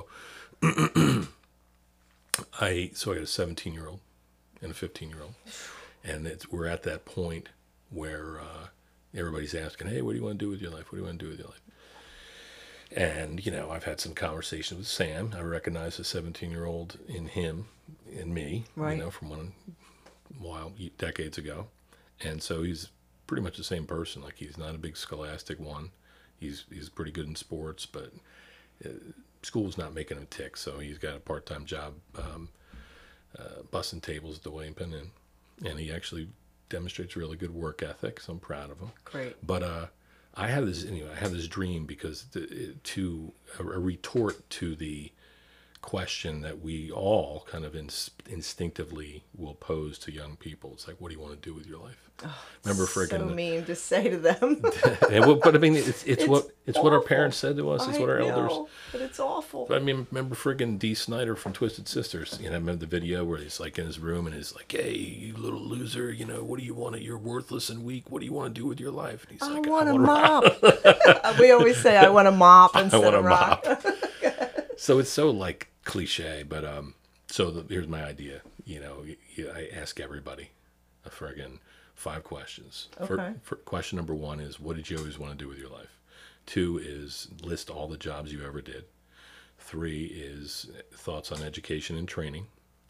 I so I got a seventeen year old and a fifteen year old, and it's we're at that point where uh, everybody's asking, "Hey, what do you want to do with your life? What do you want to do with your life?" And, you know, I've had some conversations with Sam. I recognize the seventeen-year-old in him, in me, Right. you know, from one while decades ago. And so he's pretty much the same person. Like, he's not a big scholastic one. He's he's pretty good in sports, but uh, school's not making him tick. So he's got a part-time job um, uh, bussing tables at the Williamson, and, and he actually demonstrates really good work ethic, so I'm proud of him. Great. But uh, I have this anyway. I have this dream because the, to a, a retort to the question that we all kind of ins- instinctively will pose to young people. It's like, what do you want to do with your life? Remember, So friggin' mean to say to them. and what, but I mean, it's, it's, It's what it's what our awful. parents said to us. It's what our I elders. know, but it's awful. But I mean, remember friggin' Dee Snider from Twisted Sisters? You know, remember the video where he's like in his room and he's like, "Hey, you little loser, you know, what do you want? To, you're worthless and weak. What do you want to do with your life?" And he's I like, want a wanna mop. We always say, I want a mop instead want a of rock. mop. So it's so like cliche, but um, so the, here's my idea. You know, y y I ask everybody a friggin' five questions. For, Okay. for question number one is, what did you always want to do with your life? Two is list all the jobs you ever did. Three is thoughts on education and training.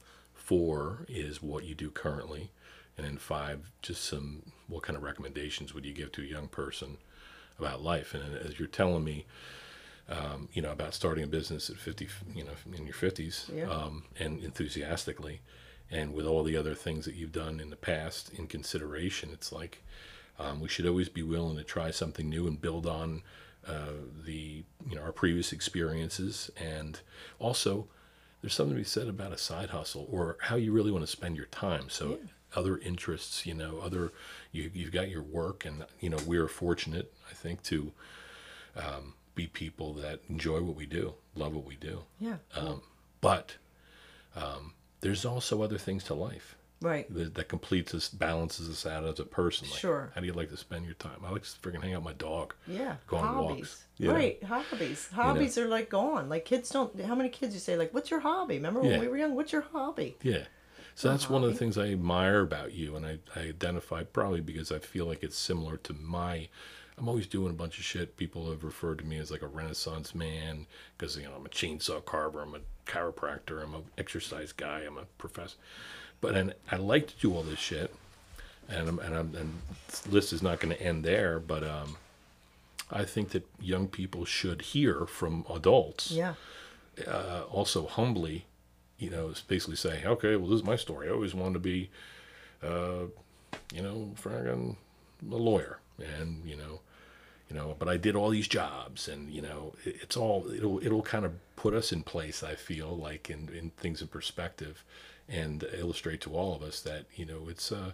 Four is what you do currently. And then five, just some, what kind of recommendations would you give to a young person about life? And as you're telling me, um, you know, about starting a business at fifty, you know, in your fifties, Yeah. um, and enthusiastically, and with all the other things that you've done in the past in consideration, it's like um, we should always be willing to try something new and build on uh, the, you know, our previous experiences. And also, there's something to be said about a side hustle or how you really want to spend your time. So Yeah. other interests, you know, other you, you've got your work, and you know, we're fortunate, I think, to um, be people that enjoy what we do, love what we do. Yeah. Um, but um, there's also other things to life Right. that, that completes us, balances us out as a person. Like, Sure. how do you like to spend your time? I like to freaking hang out with my dog. Yeah. Go on hobbies. walks. Yeah. Right. Hobbies. Hobbies are like gone. Like kids don't, how many kids you say, like, what's your hobby? Remember when Yeah. we were young? What's your hobby? Yeah. So that's one of the hobby. things I admire about you, and I, I identify probably because I feel like it's similar to my. I'm always doing a bunch of shit. People have referred to me as like a Renaissance man because, you know, I'm a chainsaw carver, I'm a chiropractor, I'm an exercise guy, I'm a professor. But and I like to do all this shit, and I'm, and I'm, and this list is not going to end there. But um, I think that young people should hear from adults. Yeah. Uh, also humbly, you know, basically say, okay, well, this is my story. I always wanted to be, uh, you know, friggin' a lawyer, and you know, you know, but I did all these jobs, and you know, it, it's all it'll it'll kind of put us in place. I feel like in, in things in perspective, and illustrate to all of us that you know it's uh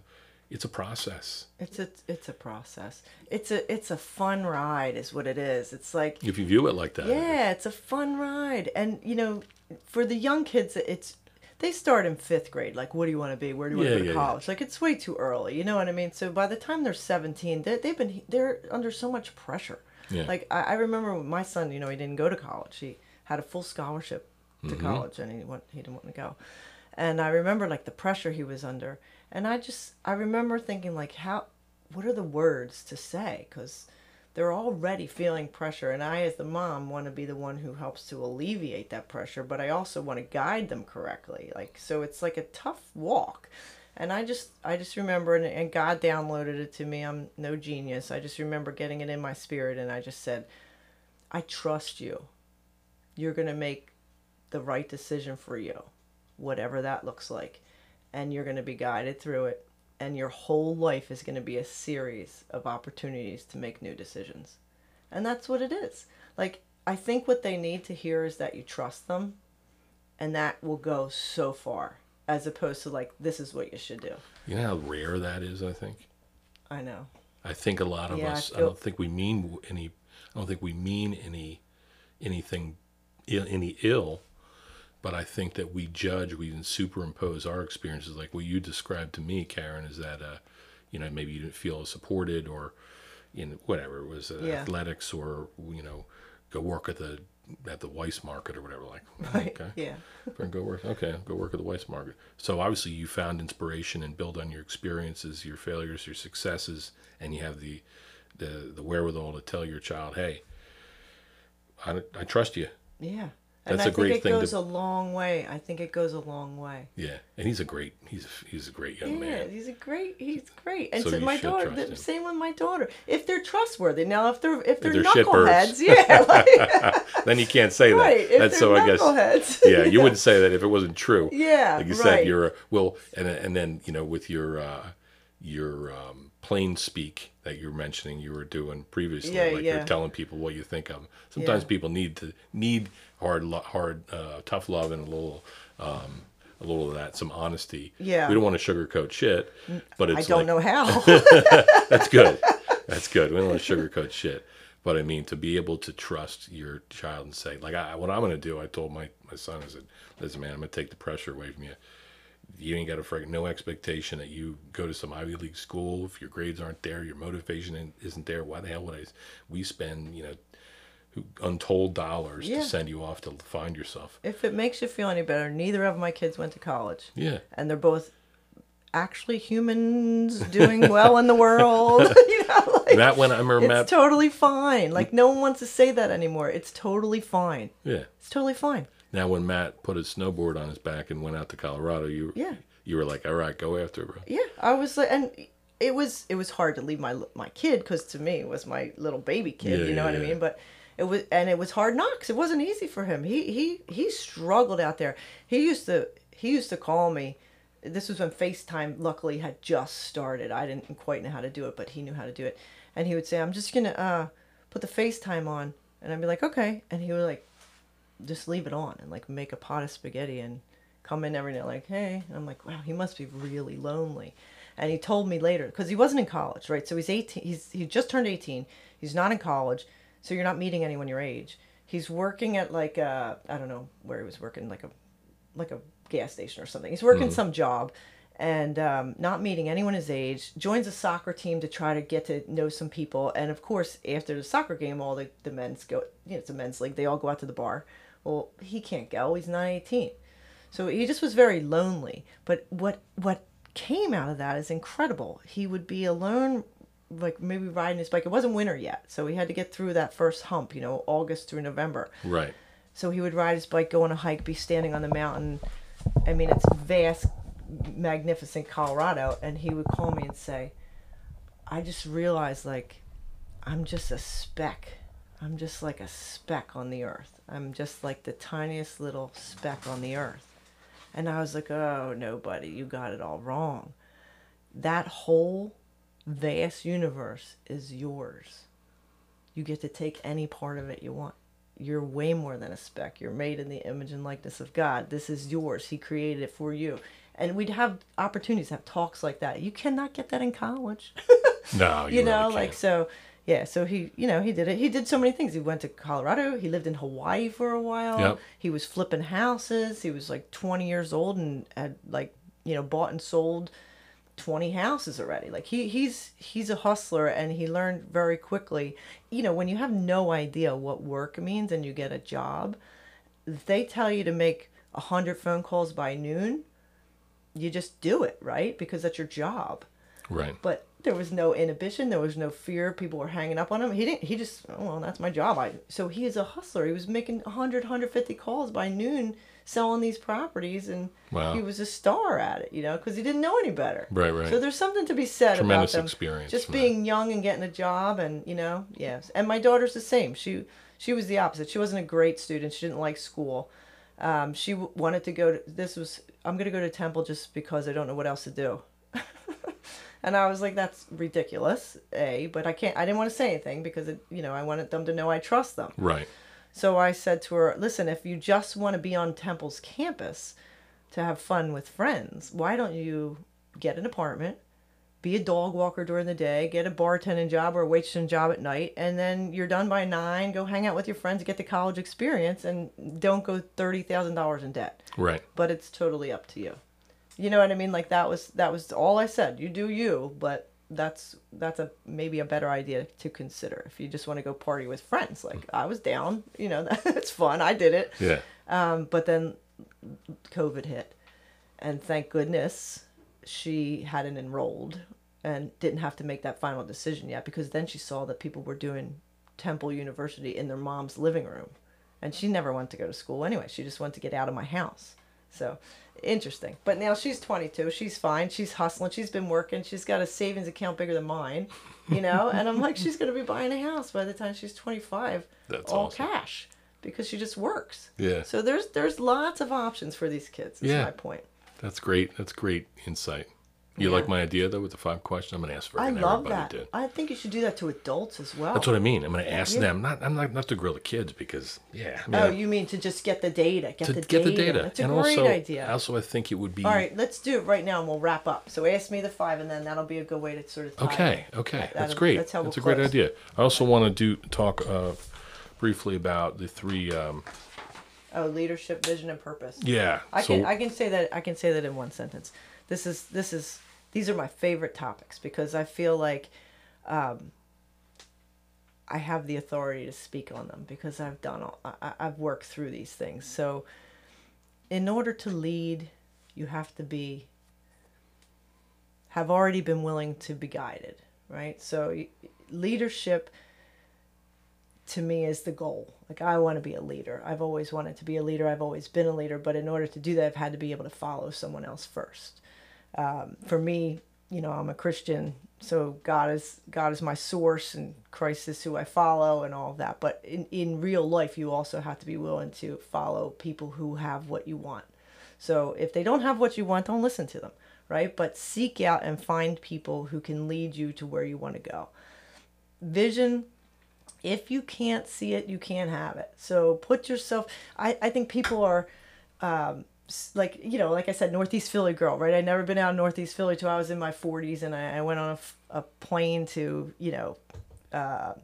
it's a process. It's a it's a process. It's a it's a fun ride, is what it is. It's like If you view it like that. yeah, it's a fun ride, and you know, for the young kids, it's they start in fifth grade. Like, what do you want to be? Where do you want Yeah, to go to yeah, yeah. college? Like, it's way too early. You know what I mean? So by the time they're seventeen, they they've been they're under so much pressure. Yeah. Like I, I remember with my son. You know, he didn't go to college. He had a full scholarship to Mm-hmm. college, and he went, he didn't want to go. And I remember like the pressure he was under, and I just I remember thinking like, how, what are the words to say? Because they're already feeling pressure, and I, as the mom, want to be the one who helps to alleviate that pressure, but I also want to guide them correctly. Like, so it's like a tough walk. And I just I just remember, and, and God downloaded it to me. I'm no genius. I just remember getting it in my spirit, and I just said, I trust you. You're going to make the right decision for you, whatever that looks like. And you're going to be guided through it. And your whole life is going to be a series of opportunities to make new decisions. And that's what it is. Like, I think what they need to hear is that you trust them. And that will go so far. As opposed to, like, this is what you should do. You know how rare that is, I think? I know. I think a lot of Yeah, I us, I, feel- don't think we mean any, I don't think we mean any, anything, ill, any ill, but I think that we judge, we even superimpose our experiences. Like what you described to me, Karen, is that, uh, you know, maybe you didn't feel supported or, in whatever, it was uh, Yeah. athletics or, you know, go work at the, at the Weiss Market or whatever. Like, Right. okay. Yeah. Or go work. Okay, go work at the Weiss Market. So obviously, you found inspiration and build on your experiences, your failures, your successes, and you have the the, the wherewithal to tell your child, "Hey, I, I trust you." Yeah. That's and I a great think it thing to- goes a long way. I think it goes a long way. Yeah, and he's a great he's he's a great young Yeah, man. he's a great. He's great. And So so you my should daughter, trust the him. same with my daughter. If they're trustworthy, now if they're if they're, they're shitbirds. knuckleheads, yeah, like, Then you can't say that. right. If That's they're so I guess. knuckleheads, Yeah, you wouldn't say that if it wasn't true. Yeah, like you said, right. you're a, well, and and then you know with your uh, your um, plain speak that you were mentioning, you were doing previously, Yeah, like yeah. you're telling people what you think of them. Sometimes Yeah. people need to need hard, lo- hard, uh, tough love and a little, um, a little of that, some honesty. Yeah. we don't want to sugarcoat shit, but it's I don't like, know how. that's good. That's good. We don't want to sugarcoat shit. But I mean, to be able to trust your child and say, like, I, what I'm going to do, I told my, my son, I said, listen, man, I'm going to take the pressure away from you. You ain't got to freaking no expectation that you go to some Ivy League school. If your grades aren't there, your motivation in- isn't there. Why the hell would I? We spend, you know, untold dollars Yeah. to send you off to find yourself. If it makes you feel any better, neither of my kids went to college, Yeah. and they're both actually humans doing well in the world. You know, like, Matt, when I remember it's Matt, totally fine. Like, no one wants to say that anymore. It's totally fine. yeah. It's totally fine. Now, when Matt put his snowboard on his back and went out to Colorado, you Yeah. you were like, all right, go after it, bro. Yeah, I was like, and it was it was hard to leave my my kid, because to me it was my little baby kid. Yeah, you know yeah, what I yeah. mean? But it was, and it was hard knocks. It wasn't easy for him. He he he struggled out there. He used to he used to call me. This was when FaceTime luckily had just started. I didn't quite know how to do it, but he knew how to do it. And he would say, "I'm just gonna uh put the FaceTime on," and I'd be like, "Okay," and he would like just leave it on and like make a pot of spaghetti and come in every night like, "Hey," and I'm like, "Wow, he must be really lonely." And he told me later, because he wasn't in college, right? So he's eighteen. He's he just turned eighteen. He's not in college, so you're not meeting anyone your age. He's working at like a, I don't know where he was working, like a like a gas station or something. He's working some job, and um, not meeting anyone his age. Joins a soccer team to try to get to know some people. And of course, after the soccer game, all the the men's go. You know, it's a men's league. They all go out to the bar. Well, he can't go. He's not eighteen. So he just was very lonely. But what what came out of that is incredible. He would be alone, like maybe riding his bike. It wasn't winter yet, so he had to get through that first hump, you know, August through November. Right. So he would ride his bike, go on a hike, be standing on the mountain. I mean, it's vast, magnificent Colorado. And he would call me and say, I just realized, like, I'm just a speck. I'm just like a speck on the earth. I'm just like the tiniest little speck on the earth. And I was like, oh, no, buddy, you got it all wrong. That whole vast universe is yours. You get to take any part of it you want. You're way more than a speck. You're made in the image and likeness of God. This is yours. He created it for you. And we'd have opportunities to have talks like that. You cannot get that in college. No, you, you know, really like, can't. so, yeah, so he, you know, he did it. He did so many things. He went to Colorado. He lived in Hawaii for a while. Yep. He was flipping houses. He was like twenty years old and had like, you know, bought and sold twenty houses already. Like he he's he's a hustler, and he learned very quickly. You know, when you have no idea what work means and you get a job, if they tell you to make a hundred phone calls by noon, you just do it, right? Because that's your job. Right. But there was no inhibition, there was no fear. People were hanging up on him. He didn't. He just, oh well, that's my job. I so he is a hustler. He was making one hundred, one hundred fifty calls by noon, selling these properties, and Wow. he was a star at it. You know, because he didn't know any better. Right, right. So there's something to be said Tremendous about them experience just from being young and getting a job, and you know, yes. And my daughter's the same. She she was the opposite. She wasn't a great student. She didn't like school. Um, she w- wanted to go to. This was I'm going to go to Temple just because I don't know what else to do. And I was like, that's ridiculous, A, but I can't, I didn't want to say anything because, it, you know, I wanted them to know I trust them. Right. So I said to her, listen, if you just want to be on Temple's campus to have fun with friends, why don't you get an apartment, be a dog walker during the day, get a bartending job or a waitressing job at night, and then you're done by nine, go hang out with your friends, get the college experience, and don't go thirty thousand dollars in debt. Right. But it's totally up to you. You know what I mean? Like that was that was all I said. You do you, but that's that's a maybe a better idea to consider if you just want to go party with friends. Like I was down, you know, that's fun. I did it. Yeah. Um, but then COVID hit, and thank goodness she hadn't enrolled and didn't have to make that final decision yet, because then she saw that people were doing Temple University in their mom's living room, and she never wanted to go to school anyway. She just wanted to get out of my house. So interesting. But now she's twenty-two. She's fine. She's hustling. She's been working. She's got a savings account bigger than mine, you know? And I'm like, she's going to be buying a house by the time she's twenty-five. That's all awesome. cash, because she just works. Yeah. So there's there's lots of options for these kids. Is Yeah. my point. That's great. That's great insight. You Yeah. like my idea though with the five questions? I'm going to ask for I and love everybody that. did. I think you should do that to adults as well. That's what I mean. I'm going to ask Yeah. them. Not. I'm not not to grill the kids because yeah. I mean, Oh, I- you mean to just get the data? Get to the get data. the data. That's a and great also, idea. Also, I think it would be. All right, let's do it right now, and we'll wrap up. So ask me the five, and then that'll be a good way to sort of. tie Okay. it. Okay. That- That's that'll- great. That's how That's we'll a great close. idea. I also want to do talk uh, briefly about the three. Um, Oh, leadership, vision, and purpose. yeah. I so can I can say that I can say that in one sentence. This is this is these are my favorite topics because I feel like um, I have the authority to speak on them because I've done all, I, I've worked through these things. So, in order to lead, you have to be have already been willing to be guided, right? So, y- leadership to me is the goal. Like I want to be a leader. I've always wanted to be a leader. I've always been a leader, but in order to do that, I've had to be able to follow someone else first. Um, for me, you know, I'm a Christian, so God is God is my source, and Christ is who I follow, and all of that. But in in real life, you also have to be willing to follow people who have what you want. So if they don't have what you want, don't listen to them, right? But seek out and find people who can lead you to where you want to go. Vision. If you can't see it, you can't have it. So put yourself, I, I think people are, um, s- like, you know, like I said, Northeast Philly girl, right? I'd never been out of Northeast Philly till I was in my forties, and I, I went on a, f- a plane to, you know, uh,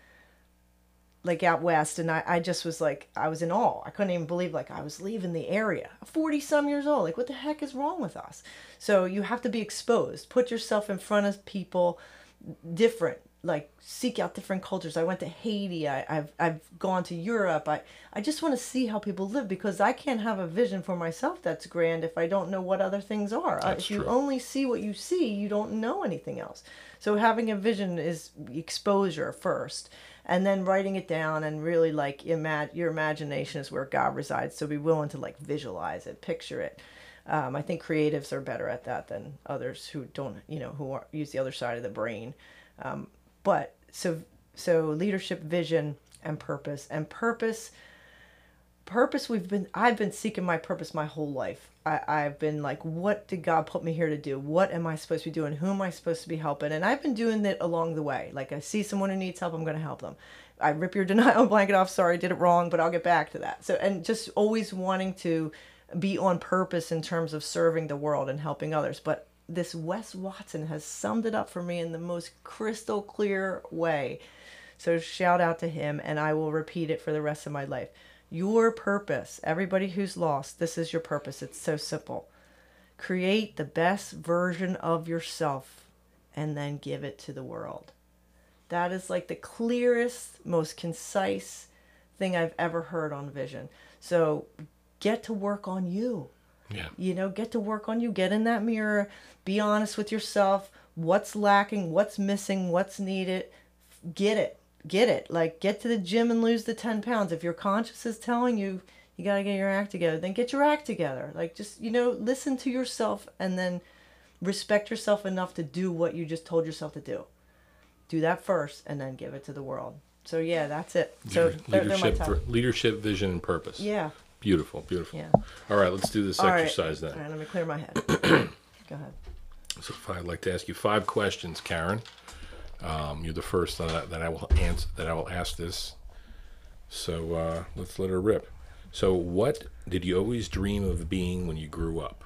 like out west, and I, I just was like, I was in awe. I couldn't even believe, like, I was leaving the area. forty some years old. Like, what the heck is wrong with us? So you have to be exposed. Put yourself in front of people different. Like seek out different cultures. I went to Haiti. I, I've I've gone to Europe. I, I just want to see how people live, because I can't have a vision for myself that's grand if I don't know what other things are. Uh, That's if you true. only see what you see, you don't know anything else. So having a vision is exposure first, and then writing it down, and really like imag- your imagination is where God resides. So be willing to like visualize it, picture it. Um, I think creatives are better at that than others who don't, you know, who are, use the other side of the brain. Um, But so so leadership, vision, and purpose. And purpose purpose we've been I've been seeking my purpose my whole life. I, I've been like, what did God put me here to do? What am I supposed to be doing? Who am I supposed to be helping? And I've been doing it along the way. Like I see someone who needs help, I'm gonna help them. I rip your denial blanket off, sorry, I did it wrong, but I'll get back to that. So and just always wanting to be on purpose in terms of serving the world and helping others. But this Wes Watson has summed it up for me in the most crystal clear way. So shout out to him, and I will repeat it for the rest of my life. Your purpose, everybody who's lost, this is your purpose. It's so simple. Create the best version of yourself and then give it to the world. That is like the clearest, most concise thing I've ever heard on Vision. So get to work on you. Yeah. You know, get to work on you. Get in that mirror. Be honest with yourself. What's lacking? What's missing? What's needed? Get it. Get it. Like, get to the gym and lose the ten pounds. If your conscience is telling you, you got to get your act together, then get your act together. Like, just, you know, listen to yourself and then respect yourself enough to do what you just told yourself to do. Do that first and then give it to the world. So, yeah, that's it. So, Leader- they're, they're my leadership, top. for, leadership, vision, and purpose. Yeah. Beautiful, beautiful. Yeah. All right, let's do this All right. exercise All then. right, let me clear my head. Go ahead. So if I'd like to ask you five questions, Karen. Um, you're the first that I, that I will answer. That I will ask this. So uh, let's let her rip. So, what did you always dream of being when you grew up?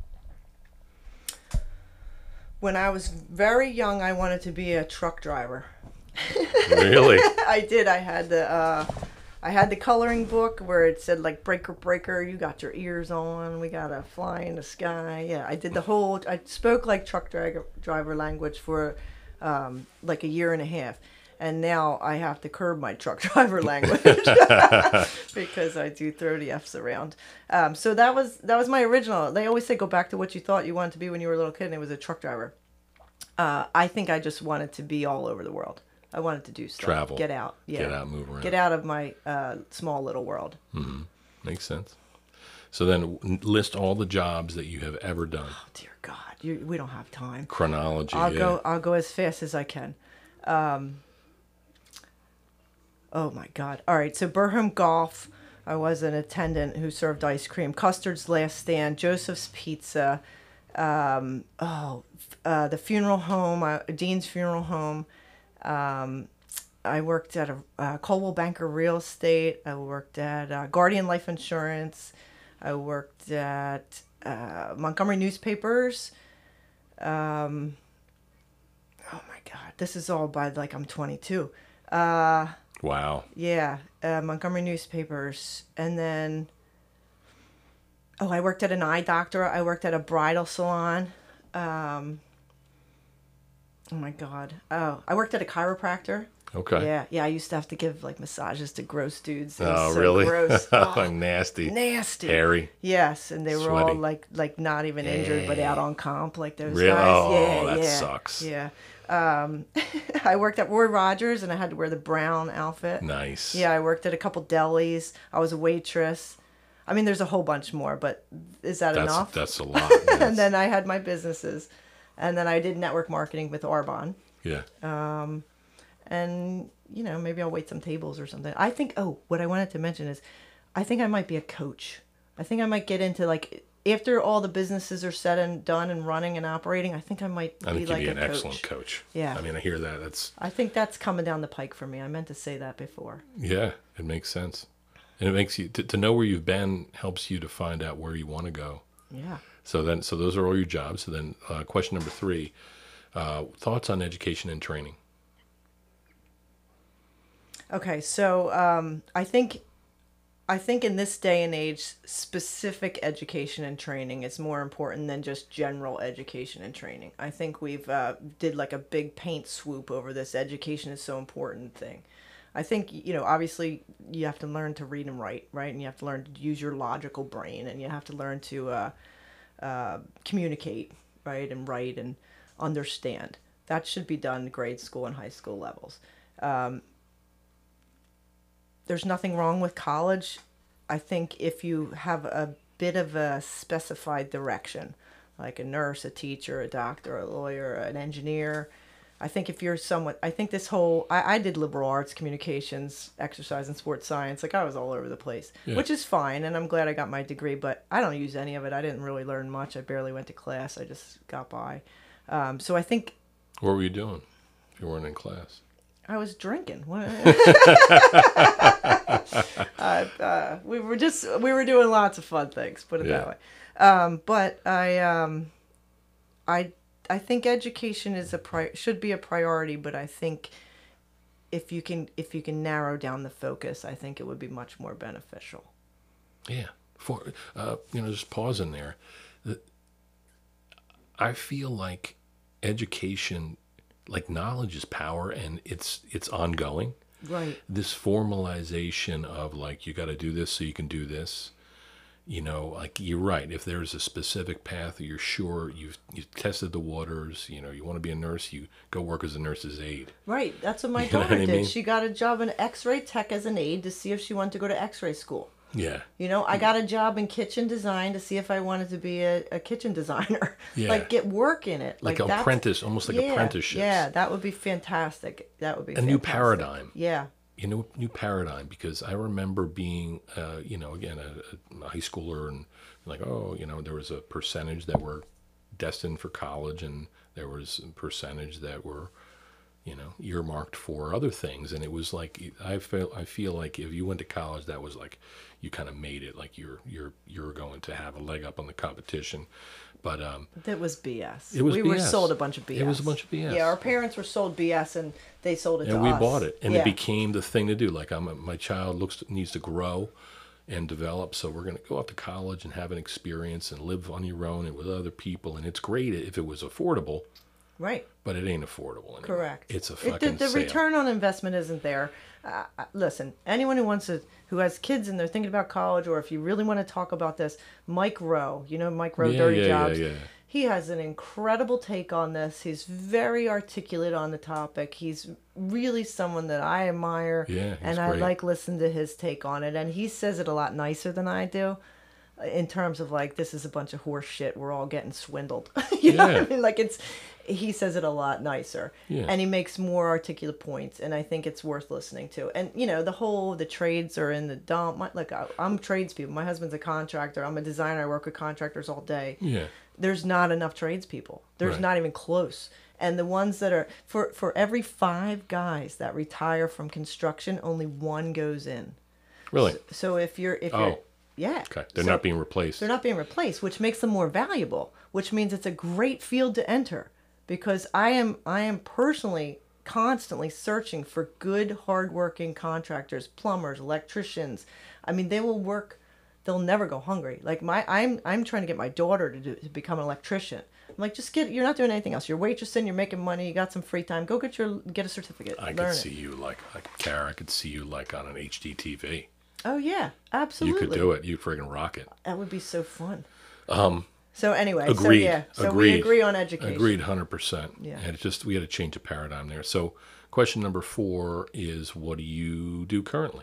When I was very young, I wanted to be a truck driver. Really? I did. I had the uh, I had the coloring book where it said like breaker breaker. You got your ears on. We gotta fly in the sky. Yeah, I did the whole. I spoke like truck driver driver language for um, like a year and a half, and now I have to curb my truck driver language because I do throw the F's around. Um, so that was that was my original. They always say go back to what you thought you wanted to be when you were a little kid, and it was a truck driver. Uh, I think I just wanted to be all over the world. I wanted to do stuff. Travel. Get out. Yeah. Get out, move around. Get out of my uh, small little world. Mm-hmm. Makes sense. So then list all the jobs that you have ever done. Oh, dear God. You, we don't have time. Chronology. I'll yeah. go I'll go as fast as I can. Um, oh, my God. All right. So Burham Golf. I was an attendant who served ice cream. Custard's Last Stand. Joseph's Pizza. Um, oh, uh, the funeral home. Uh, Dean's Funeral Home. Um, I worked at a uh, Coldwell Banker Real Estate. I worked at uh, Guardian Life Insurance. I worked at uh, Montgomery Newspapers. Um, oh my God, this is all by like I'm twenty-two. Uh, Wow. yeah, uh, Montgomery Newspapers, and then oh, I worked at an eye doctor. I worked at a bridal salon. Um, Oh my God. Oh, I worked at a chiropractor. Okay. Yeah, yeah. I used to have to give like massages to gross dudes. It was Oh, so really? Gross. Oh, Oh, nasty. nasty. Hairy. Yes, and they were all Sweaty. like like not even injured, but out on comp like those Really? guys. Oh, yeah, that yeah, sucks. Yeah. Um, I worked at Roy Rogers, and I had to wear the brown outfit. Nice. Yeah, I worked at a couple delis. I was a waitress. I mean, there's a whole bunch more, but is that That's enough? that's a lot. Yes. And then I had my businesses, and then I did network marketing with Arbonne. yeah. And you know, maybe I'll wait some tables or something. I think oh what I wanted to mention is I think I might be a coach. I think I might get into like after all the businesses are said and done and running and operating, I think I might I be think like you'd be a an coach. excellent coach. Yeah. I mean, I hear that. That's I think that's coming down the pike for me. I meant to say that before. yeah. It makes sense, and it makes you to, to know where you've been helps you to find out where you want to go. Yeah. So then, so those are all your jobs. So then, uh, question number three: uh, thoughts on education and training. Okay, so um, I think I think in this day and age, specific education and training is more important than just general education and training. I think we've uh, did like a big paint swoop over this education is so important thing. I think, you know, obviously you have to learn to read and write, right? And you have to learn to use your logical brain, and you have to learn to uh, uh, communicate, right? And write and understand. That should be done grade school and high school levels. Um, there's nothing wrong with college. I think if you have a bit of a specified direction, like a nurse, a teacher, a doctor, a lawyer, an engineer, I think if you're somewhat, I think this whole, I, I did liberal arts, communications, exercise, and sports science. Like I was all over the place, Yeah. which is fine. And I'm glad I got my degree, but I don't use any of it. I didn't really learn much. I barely went to class. I just got by. Um, so I think What were you doing if you weren't in class? I was drinking. What- uh, uh, we were just we were doing lots of fun things. Put it Yeah. that way. Um, but I um, I I think education is a pri- should be a priority. But I think if you can if you can narrow down the focus, I think it would be much more beneficial. Yeah. For uh, you know, just pausing there. The- I feel like education, like knowledge is power, and it's it's ongoing. Right. This formalization of like you got to do this so you can do this. You know, like you're right. If there's a specific path, you're sure you've you've tested the waters. You know, you want to be a nurse, you go work as a nurse's aide. Right. That's what my You know daughter what I did. mean? She got a job in X-ray tech as an aide to see if she wanted to go to X-ray school. Yeah. You know, I got a job in kitchen design to see if I wanted to be a, a kitchen designer. Yeah. Like get work in it. Like, Like, that's- apprentice, almost like yeah, apprenticeships. Yeah, that would be fantastic. That would be A new fantastic. paradigm. Yeah. You know, new paradigm, because I remember being, uh, you know, again, a, a high schooler, and like, oh, you know, there was a percentage that were destined for college, and there was a percentage that were, you know, earmarked for other things. And it was like, I feel, I feel like if you went to college, that was like, you kind of made it, like you're, you're, you're going to have a leg up on the competition. But um, That was B S. It was we were B S. sold a bunch of B S. It was a bunch of B S. Yeah, our parents were sold B S and they sold it and to we us. bought it, and yeah. it became the thing to do. Like, I'm a, my child looks needs to grow and develop, so we're going to go off to college and have an experience and live on your own and with other people. And it's great if it was affordable, Right. but it ain't affordable anymore. Correct. It's a It- fucking the, the sale. return on investment isn't there. Uh, uh, listen, anyone who wants to, who has kids and they're thinking about college, or if you really want to talk about this, Mike Rowe, you know Mike Rowe, Yeah, Dirty yeah, Jobs. yeah, yeah. He has an incredible take on this. He's very articulate on the topic. He's really someone that I admire, Yeah, he's and I great. like listening to his take on it. And he says it a lot nicer than I do, in terms of like, this is a bunch of horse shit. We're all getting swindled. you know what Yeah. I mean? Like it's, he says it a lot nicer, Yeah. and he makes more articulate points, and I think it's worth listening to. And you know, the whole the trades are in the dump. My, look, I, I'm tradespeople. My husband's a contractor. I'm a designer. I work with contractors all day. Yeah. There's not enough tradespeople. There's Right. not even close. And the ones that are for for every five guys that retire from construction, only one goes in. Really? So if you're if Oh. you're yeah, Okay. They're So- not being replaced. they're not being replaced, which makes them more valuable, which means it's a great field to enter, because I am I am personally constantly searching for good hardworking contractors, plumbers, electricians. I mean, they will work, they'll never go hungry. Like my I'm I'm trying to get my daughter to do to become an electrician. I'm like, just get, you're not doing anything else. You're waitressing, you're making money, you got some free time. Go get your get a certificate. I learn could it. see you like, like Kara, I could see you like on an H D T V. Oh yeah, absolutely. You could do it. You friggin' rock it. That would be so fun. Um. So anyway, so Agreed. yeah, so Agreed. we agree on education. Agreed, hundred percent. Yeah. And it's just we had to change the paradigm there. So, question number four is, what do you do currently?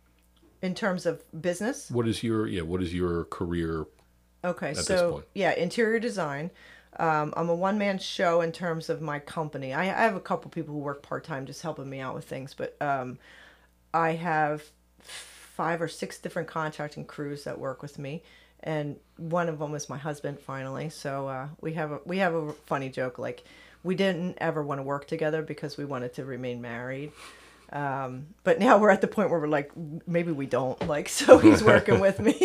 In terms of business, What is your yeah? What is your career? okay, this so point. yeah, interior design. Um, I'm a one man show in terms of my company. I, I have a couple people who work part time, just helping me out with things, but um, I have five or six different contracting crews that work with me, and one of them is my husband. Finally, so uh, we have a we have a funny joke, like we didn't ever want to work together because we wanted to remain married. Um, but now we're at the point where we're like, maybe we don't, like, so he's working with me.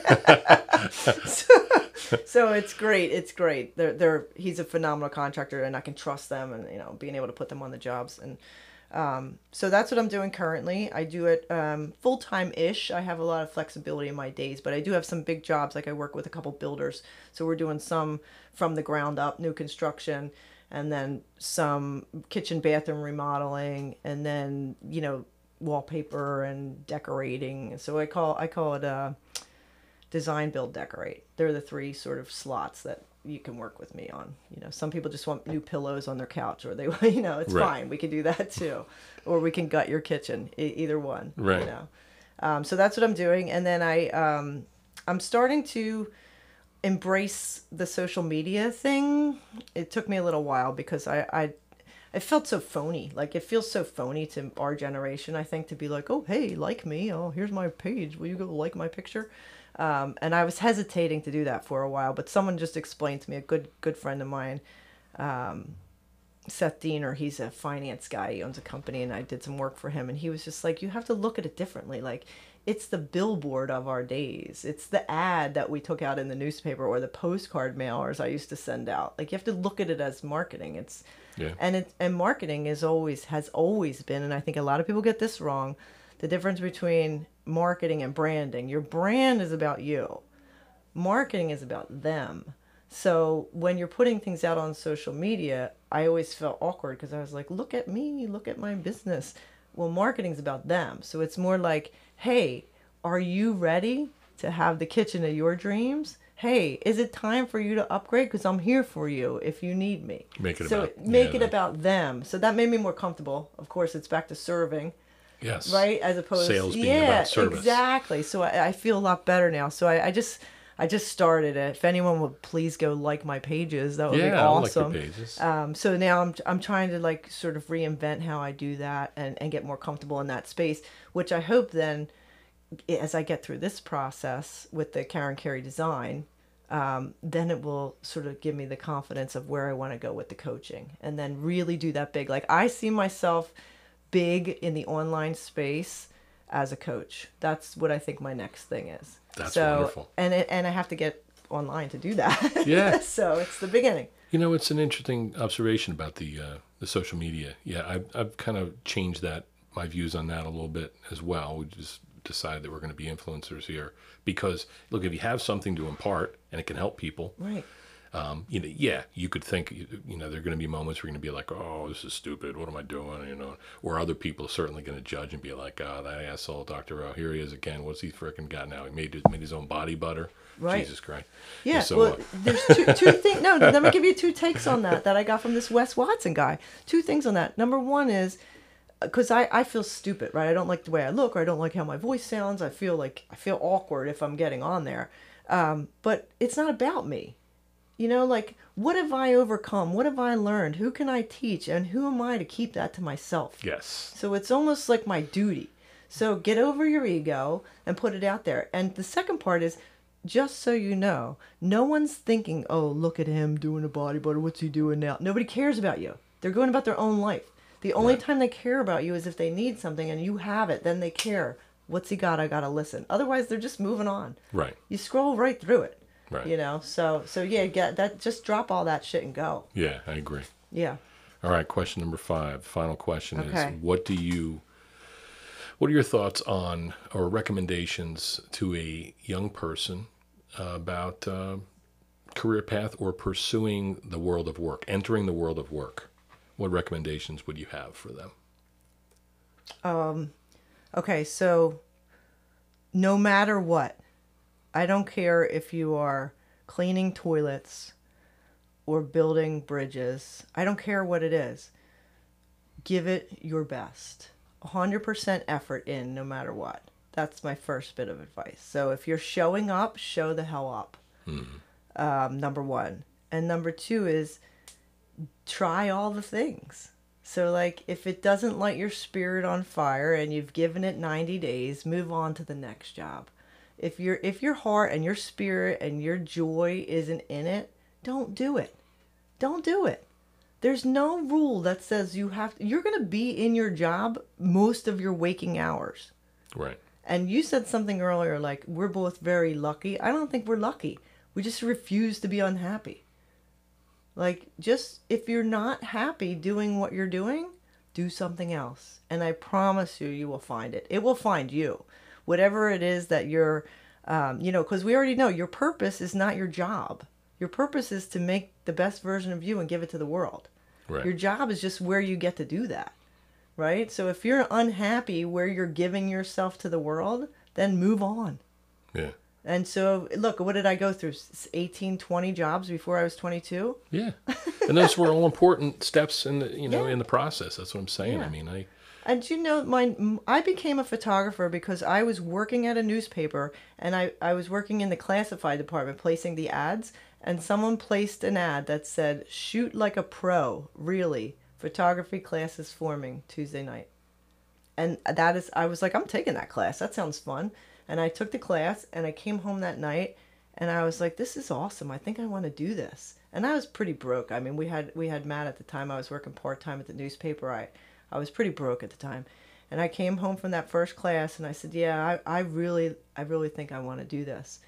so, so it's great. It's great. They're, they're, he's a phenomenal contractor, and I can trust them, and, you know, being able to put them on the jobs. And, um, so that's what I'm doing currently. I do it, um, full time ish. I have a lot of flexibility in my days, but I do have some big jobs. Like I work with a couple builders. So we're doing some from the ground up, new construction, and then some kitchen bathroom remodeling, and then, you know, wallpaper and decorating. So I call I call it uh, design, build, decorate. They're the three sort of slots that you can work with me on. You know, some people just want new pillows on their couch, or they, you know, it's Right. fine. We can do that too, or we can gut your kitchen. E- either one. Right. You know, um, so that's what I'm doing, and then I um, I'm starting to embrace the social media thing. It took me a little while because I, I I felt so phony. Like it feels so phony to our generation, I think, to be like, oh hey, like me, oh here's my page, will you go like my picture? Um, and I was hesitating to do that for a while, but someone just explained to me, a good good friend of mine, um, Seth Diener, he's a finance guy. He owns a company, and I did some work for him. And he was just like, you have to look at it differently. Like, it's the billboard of our days. It's the ad that we took out in the newspaper or the postcard mailers I used to send out. Like, you have to look at it as marketing. It's Yeah. and it and marketing is always has always been, and I think a lot of people get this wrong, the difference between marketing and branding. Your brand is about you. Marketing is about them. So when you're putting things out on social media, I always felt awkward because I was like, look at me, look at my business. Well, marketing's about them. So it's more like, hey, are you ready to have the kitchen of your dreams? Hey, is it time for you to upgrade? Because I'm here for you if you need me. Make it so about- make yeah, it that- about them. So that made me more comfortable. Of course, it's back to serving. Yes. Right, as opposed Sales to being yeah, about service. exactly. So I, I feel a lot better now. So I, I just I just started it. If anyone would please go like my pages, that would Yeah, be I like your awesome. pages. Um, so now I'm I'm trying to like sort of reinvent how I do that and and get more comfortable in that space, which I hope then, as I get through this process with the Karen Carey design, um, then it will sort of give me the confidence of where I want to go with the coaching, and then really do that big. Like I see myself big in the online space as a coach. That's what I think my next thing is. That's so, wonderful. And it, and I have to get online to do that. Yeah. So it's the beginning. You know, it's an interesting observation about the uh, the social media. Yeah, I've, I've kind of changed that, my views on that a little bit as well. We just decided that we're going to be influencers here because, look, if you have something to impart and it can help people, Right. um, you know, yeah, you could think, you you know, there are going to be moments where you're going to be like, oh, this is stupid. What am I doing? You know, or other people are certainly going to judge and be like, oh, that asshole, Doctor O, here he is again. What's he freaking got now? He made his, made his own body butter. Right. Jesus Christ. Yeah, So, well, uh, there's two, two things. No, let me give you two takes on that that I got from this Wes Watson guy. Two things on that. Number one is, because I, I feel stupid, right? I don't like the way I look, or I don't like how my voice sounds. I feel like I feel awkward if I'm getting on there. Um, but it's not about me. You know, like, what have I overcome? What have I learned? Who can I teach? And who am I to keep that to myself? yes. So it's almost like my duty. So get over your ego and put it out there. And the second part is, just so you know, no one's thinking, oh, look at him doing a body butter. What's he doing now? Nobody cares about you. They're going about their own life. The only Right. time they care about you is if they need something and you have it, then they care. What's he got? I got to listen. Otherwise, they're just moving on. Right. You scroll right through it. Right. You know, so so yeah, get that. Just drop all that shit and go. Yeah, I agree. Yeah. All right, question number five. Final question Okay. is, what do you, what are your thoughts on or recommendations to a young person uh, about uh, career path or pursuing the world of work, entering the world of work? What recommendations would you have for them? Okay, so no matter what, I don't care if you are cleaning toilets or building bridges. I don't care what it is. Give it your best. one hundred percent effort in no matter what. That's my first bit of advice. So if you're showing up, show the hell up. Um, number one. And number two is try all the things. So like if it doesn't light your spirit on fire and you've given it ninety days, move on to the next job. If your if your heart and your spirit and your joy isn't in it, don't do it. Don't do it. There's no rule that says you have to, you're going to be in your job most of your waking hours. Right. And you said something earlier like we're both very lucky. I don't think we're lucky. We just refuse to be unhappy. Like, just if you're not happy doing what you're doing, do something else. And I promise you, you will find it. It will find you. Whatever it is that you're, um, you know, because we already know your purpose is not your job. Your purpose is to make the best version of you and give it to the world. Right. Your job is just where you get to do that. Right? So if you're unhappy where you're giving yourself to the world, then move on. Yeah. And so, look, what did I go through? eighteen, twenty jobs before I was twenty-two? Yeah. And those were all important steps in the, you know, Yeah. in the process. That's what I'm saying. Yeah. I mean, I, And you know, my I became a photographer because I was working at a newspaper and I, I was working in the classified department placing the ads, and someone placed an ad that said, shoot like a pro, really, photography classes forming Tuesday night. And that is, I was like, I'm taking that class. That sounds fun. And I took the class and I came home that night and I was like, this is awesome. I think I want to do this. and I was pretty broke. I mean, we had we had Matt at the time. I was working part time at the newspaper. I I was pretty broke at the time, and I came home from that first class, and I said, "Yeah, I I really I really think I want to do this,"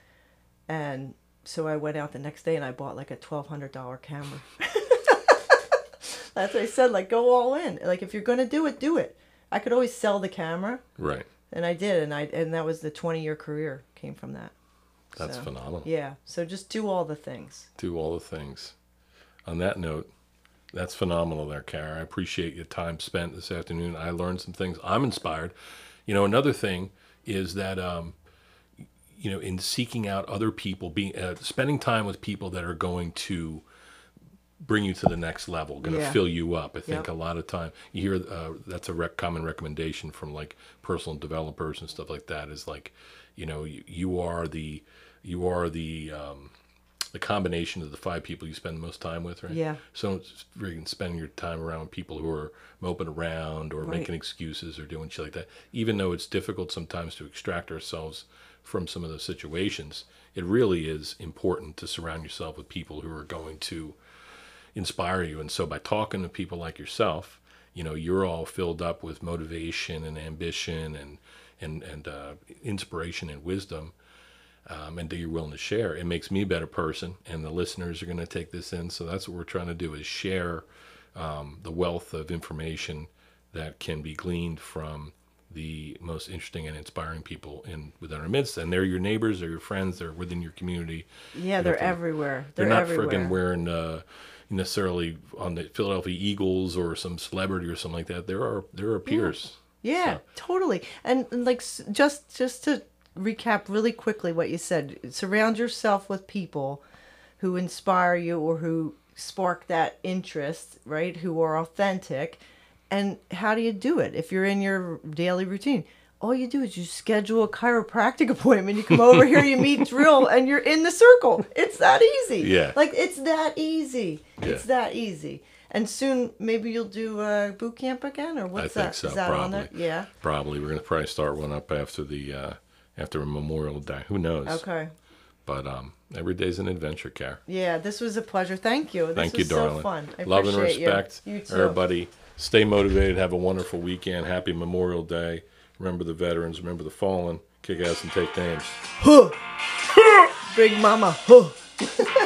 and so I went out the next day and I bought like a twelve hundred dollar camera. That's what I said. Like, go all in. Like, if you're gonna do it, do it. I could always sell the camera. Right. And I did, and I and that was the twenty year career came from that. That's so, phenomenal. Yeah. So just do all the things. Do all the things. On that note, that's phenomenal there, Kara. I appreciate your time spent this afternoon. I learned some things. I'm inspired. You know, another thing is that, um, you know, in seeking out other people, being uh, spending time with people that are going to bring you to the next level, going to Yeah. fill you up. I think Yep. a lot of time you hear uh, that's a rec- common recommendation from like personal developers and stuff like that. Is like, you know, you, you are the you are the um, the combination of the five people you spend the most time with, right? Yeah. So freaking spending your time around with people who are moping around or Right. making excuses or doing shit like that. Even though it's difficult sometimes to extract ourselves from some of those situations, it really is important to surround yourself with people who are going to inspire you. And so by talking to people like yourself, you know, you're all filled up with motivation and ambition and and and uh, inspiration and wisdom, um, and that you're willing to share. It makes me a better person, and the listeners are going to take this in. So that's what we're trying to do, is share um, the wealth of information that can be gleaned from the most interesting and inspiring people in within our midst. And they're your neighbors, they're your friends, they're within your community. Yeah, You they're have to- everywhere. They're, They're, not everywhere. friggin' wearing uh, necessarily on the Philadelphia Eagles or some celebrity or something like that. There are there are peers. Yeah, So- totally. And, and like s- just just to recap really quickly what you said, surround yourself with people who inspire you or who spark that interest, right? Who are authentic. And how do you do it? If you're in your daily routine, all you do is you schedule a chiropractic appointment. You come over here, you meet Drill, and you're in the circle. It's that easy. Yeah. Like, it's that easy. It's Yeah. that easy. And soon, maybe you'll do uh, boot camp again, or what's I think that? so, Is that on probably. there? Yeah. Probably we're gonna probably start one up after the uh, after Memorial Day. Who knows? Okay. But um, every day's an adventure, Care. Yeah, this was a pleasure. Thank you. This Thank was you, darling. so fun. I Love and appreciate respect, you. You too. everybody. Stay motivated. Have a wonderful weekend. Happy Memorial Day. Remember the veterans. Remember the fallen. Kick ass and take names. Huh. Big Mama. Huh.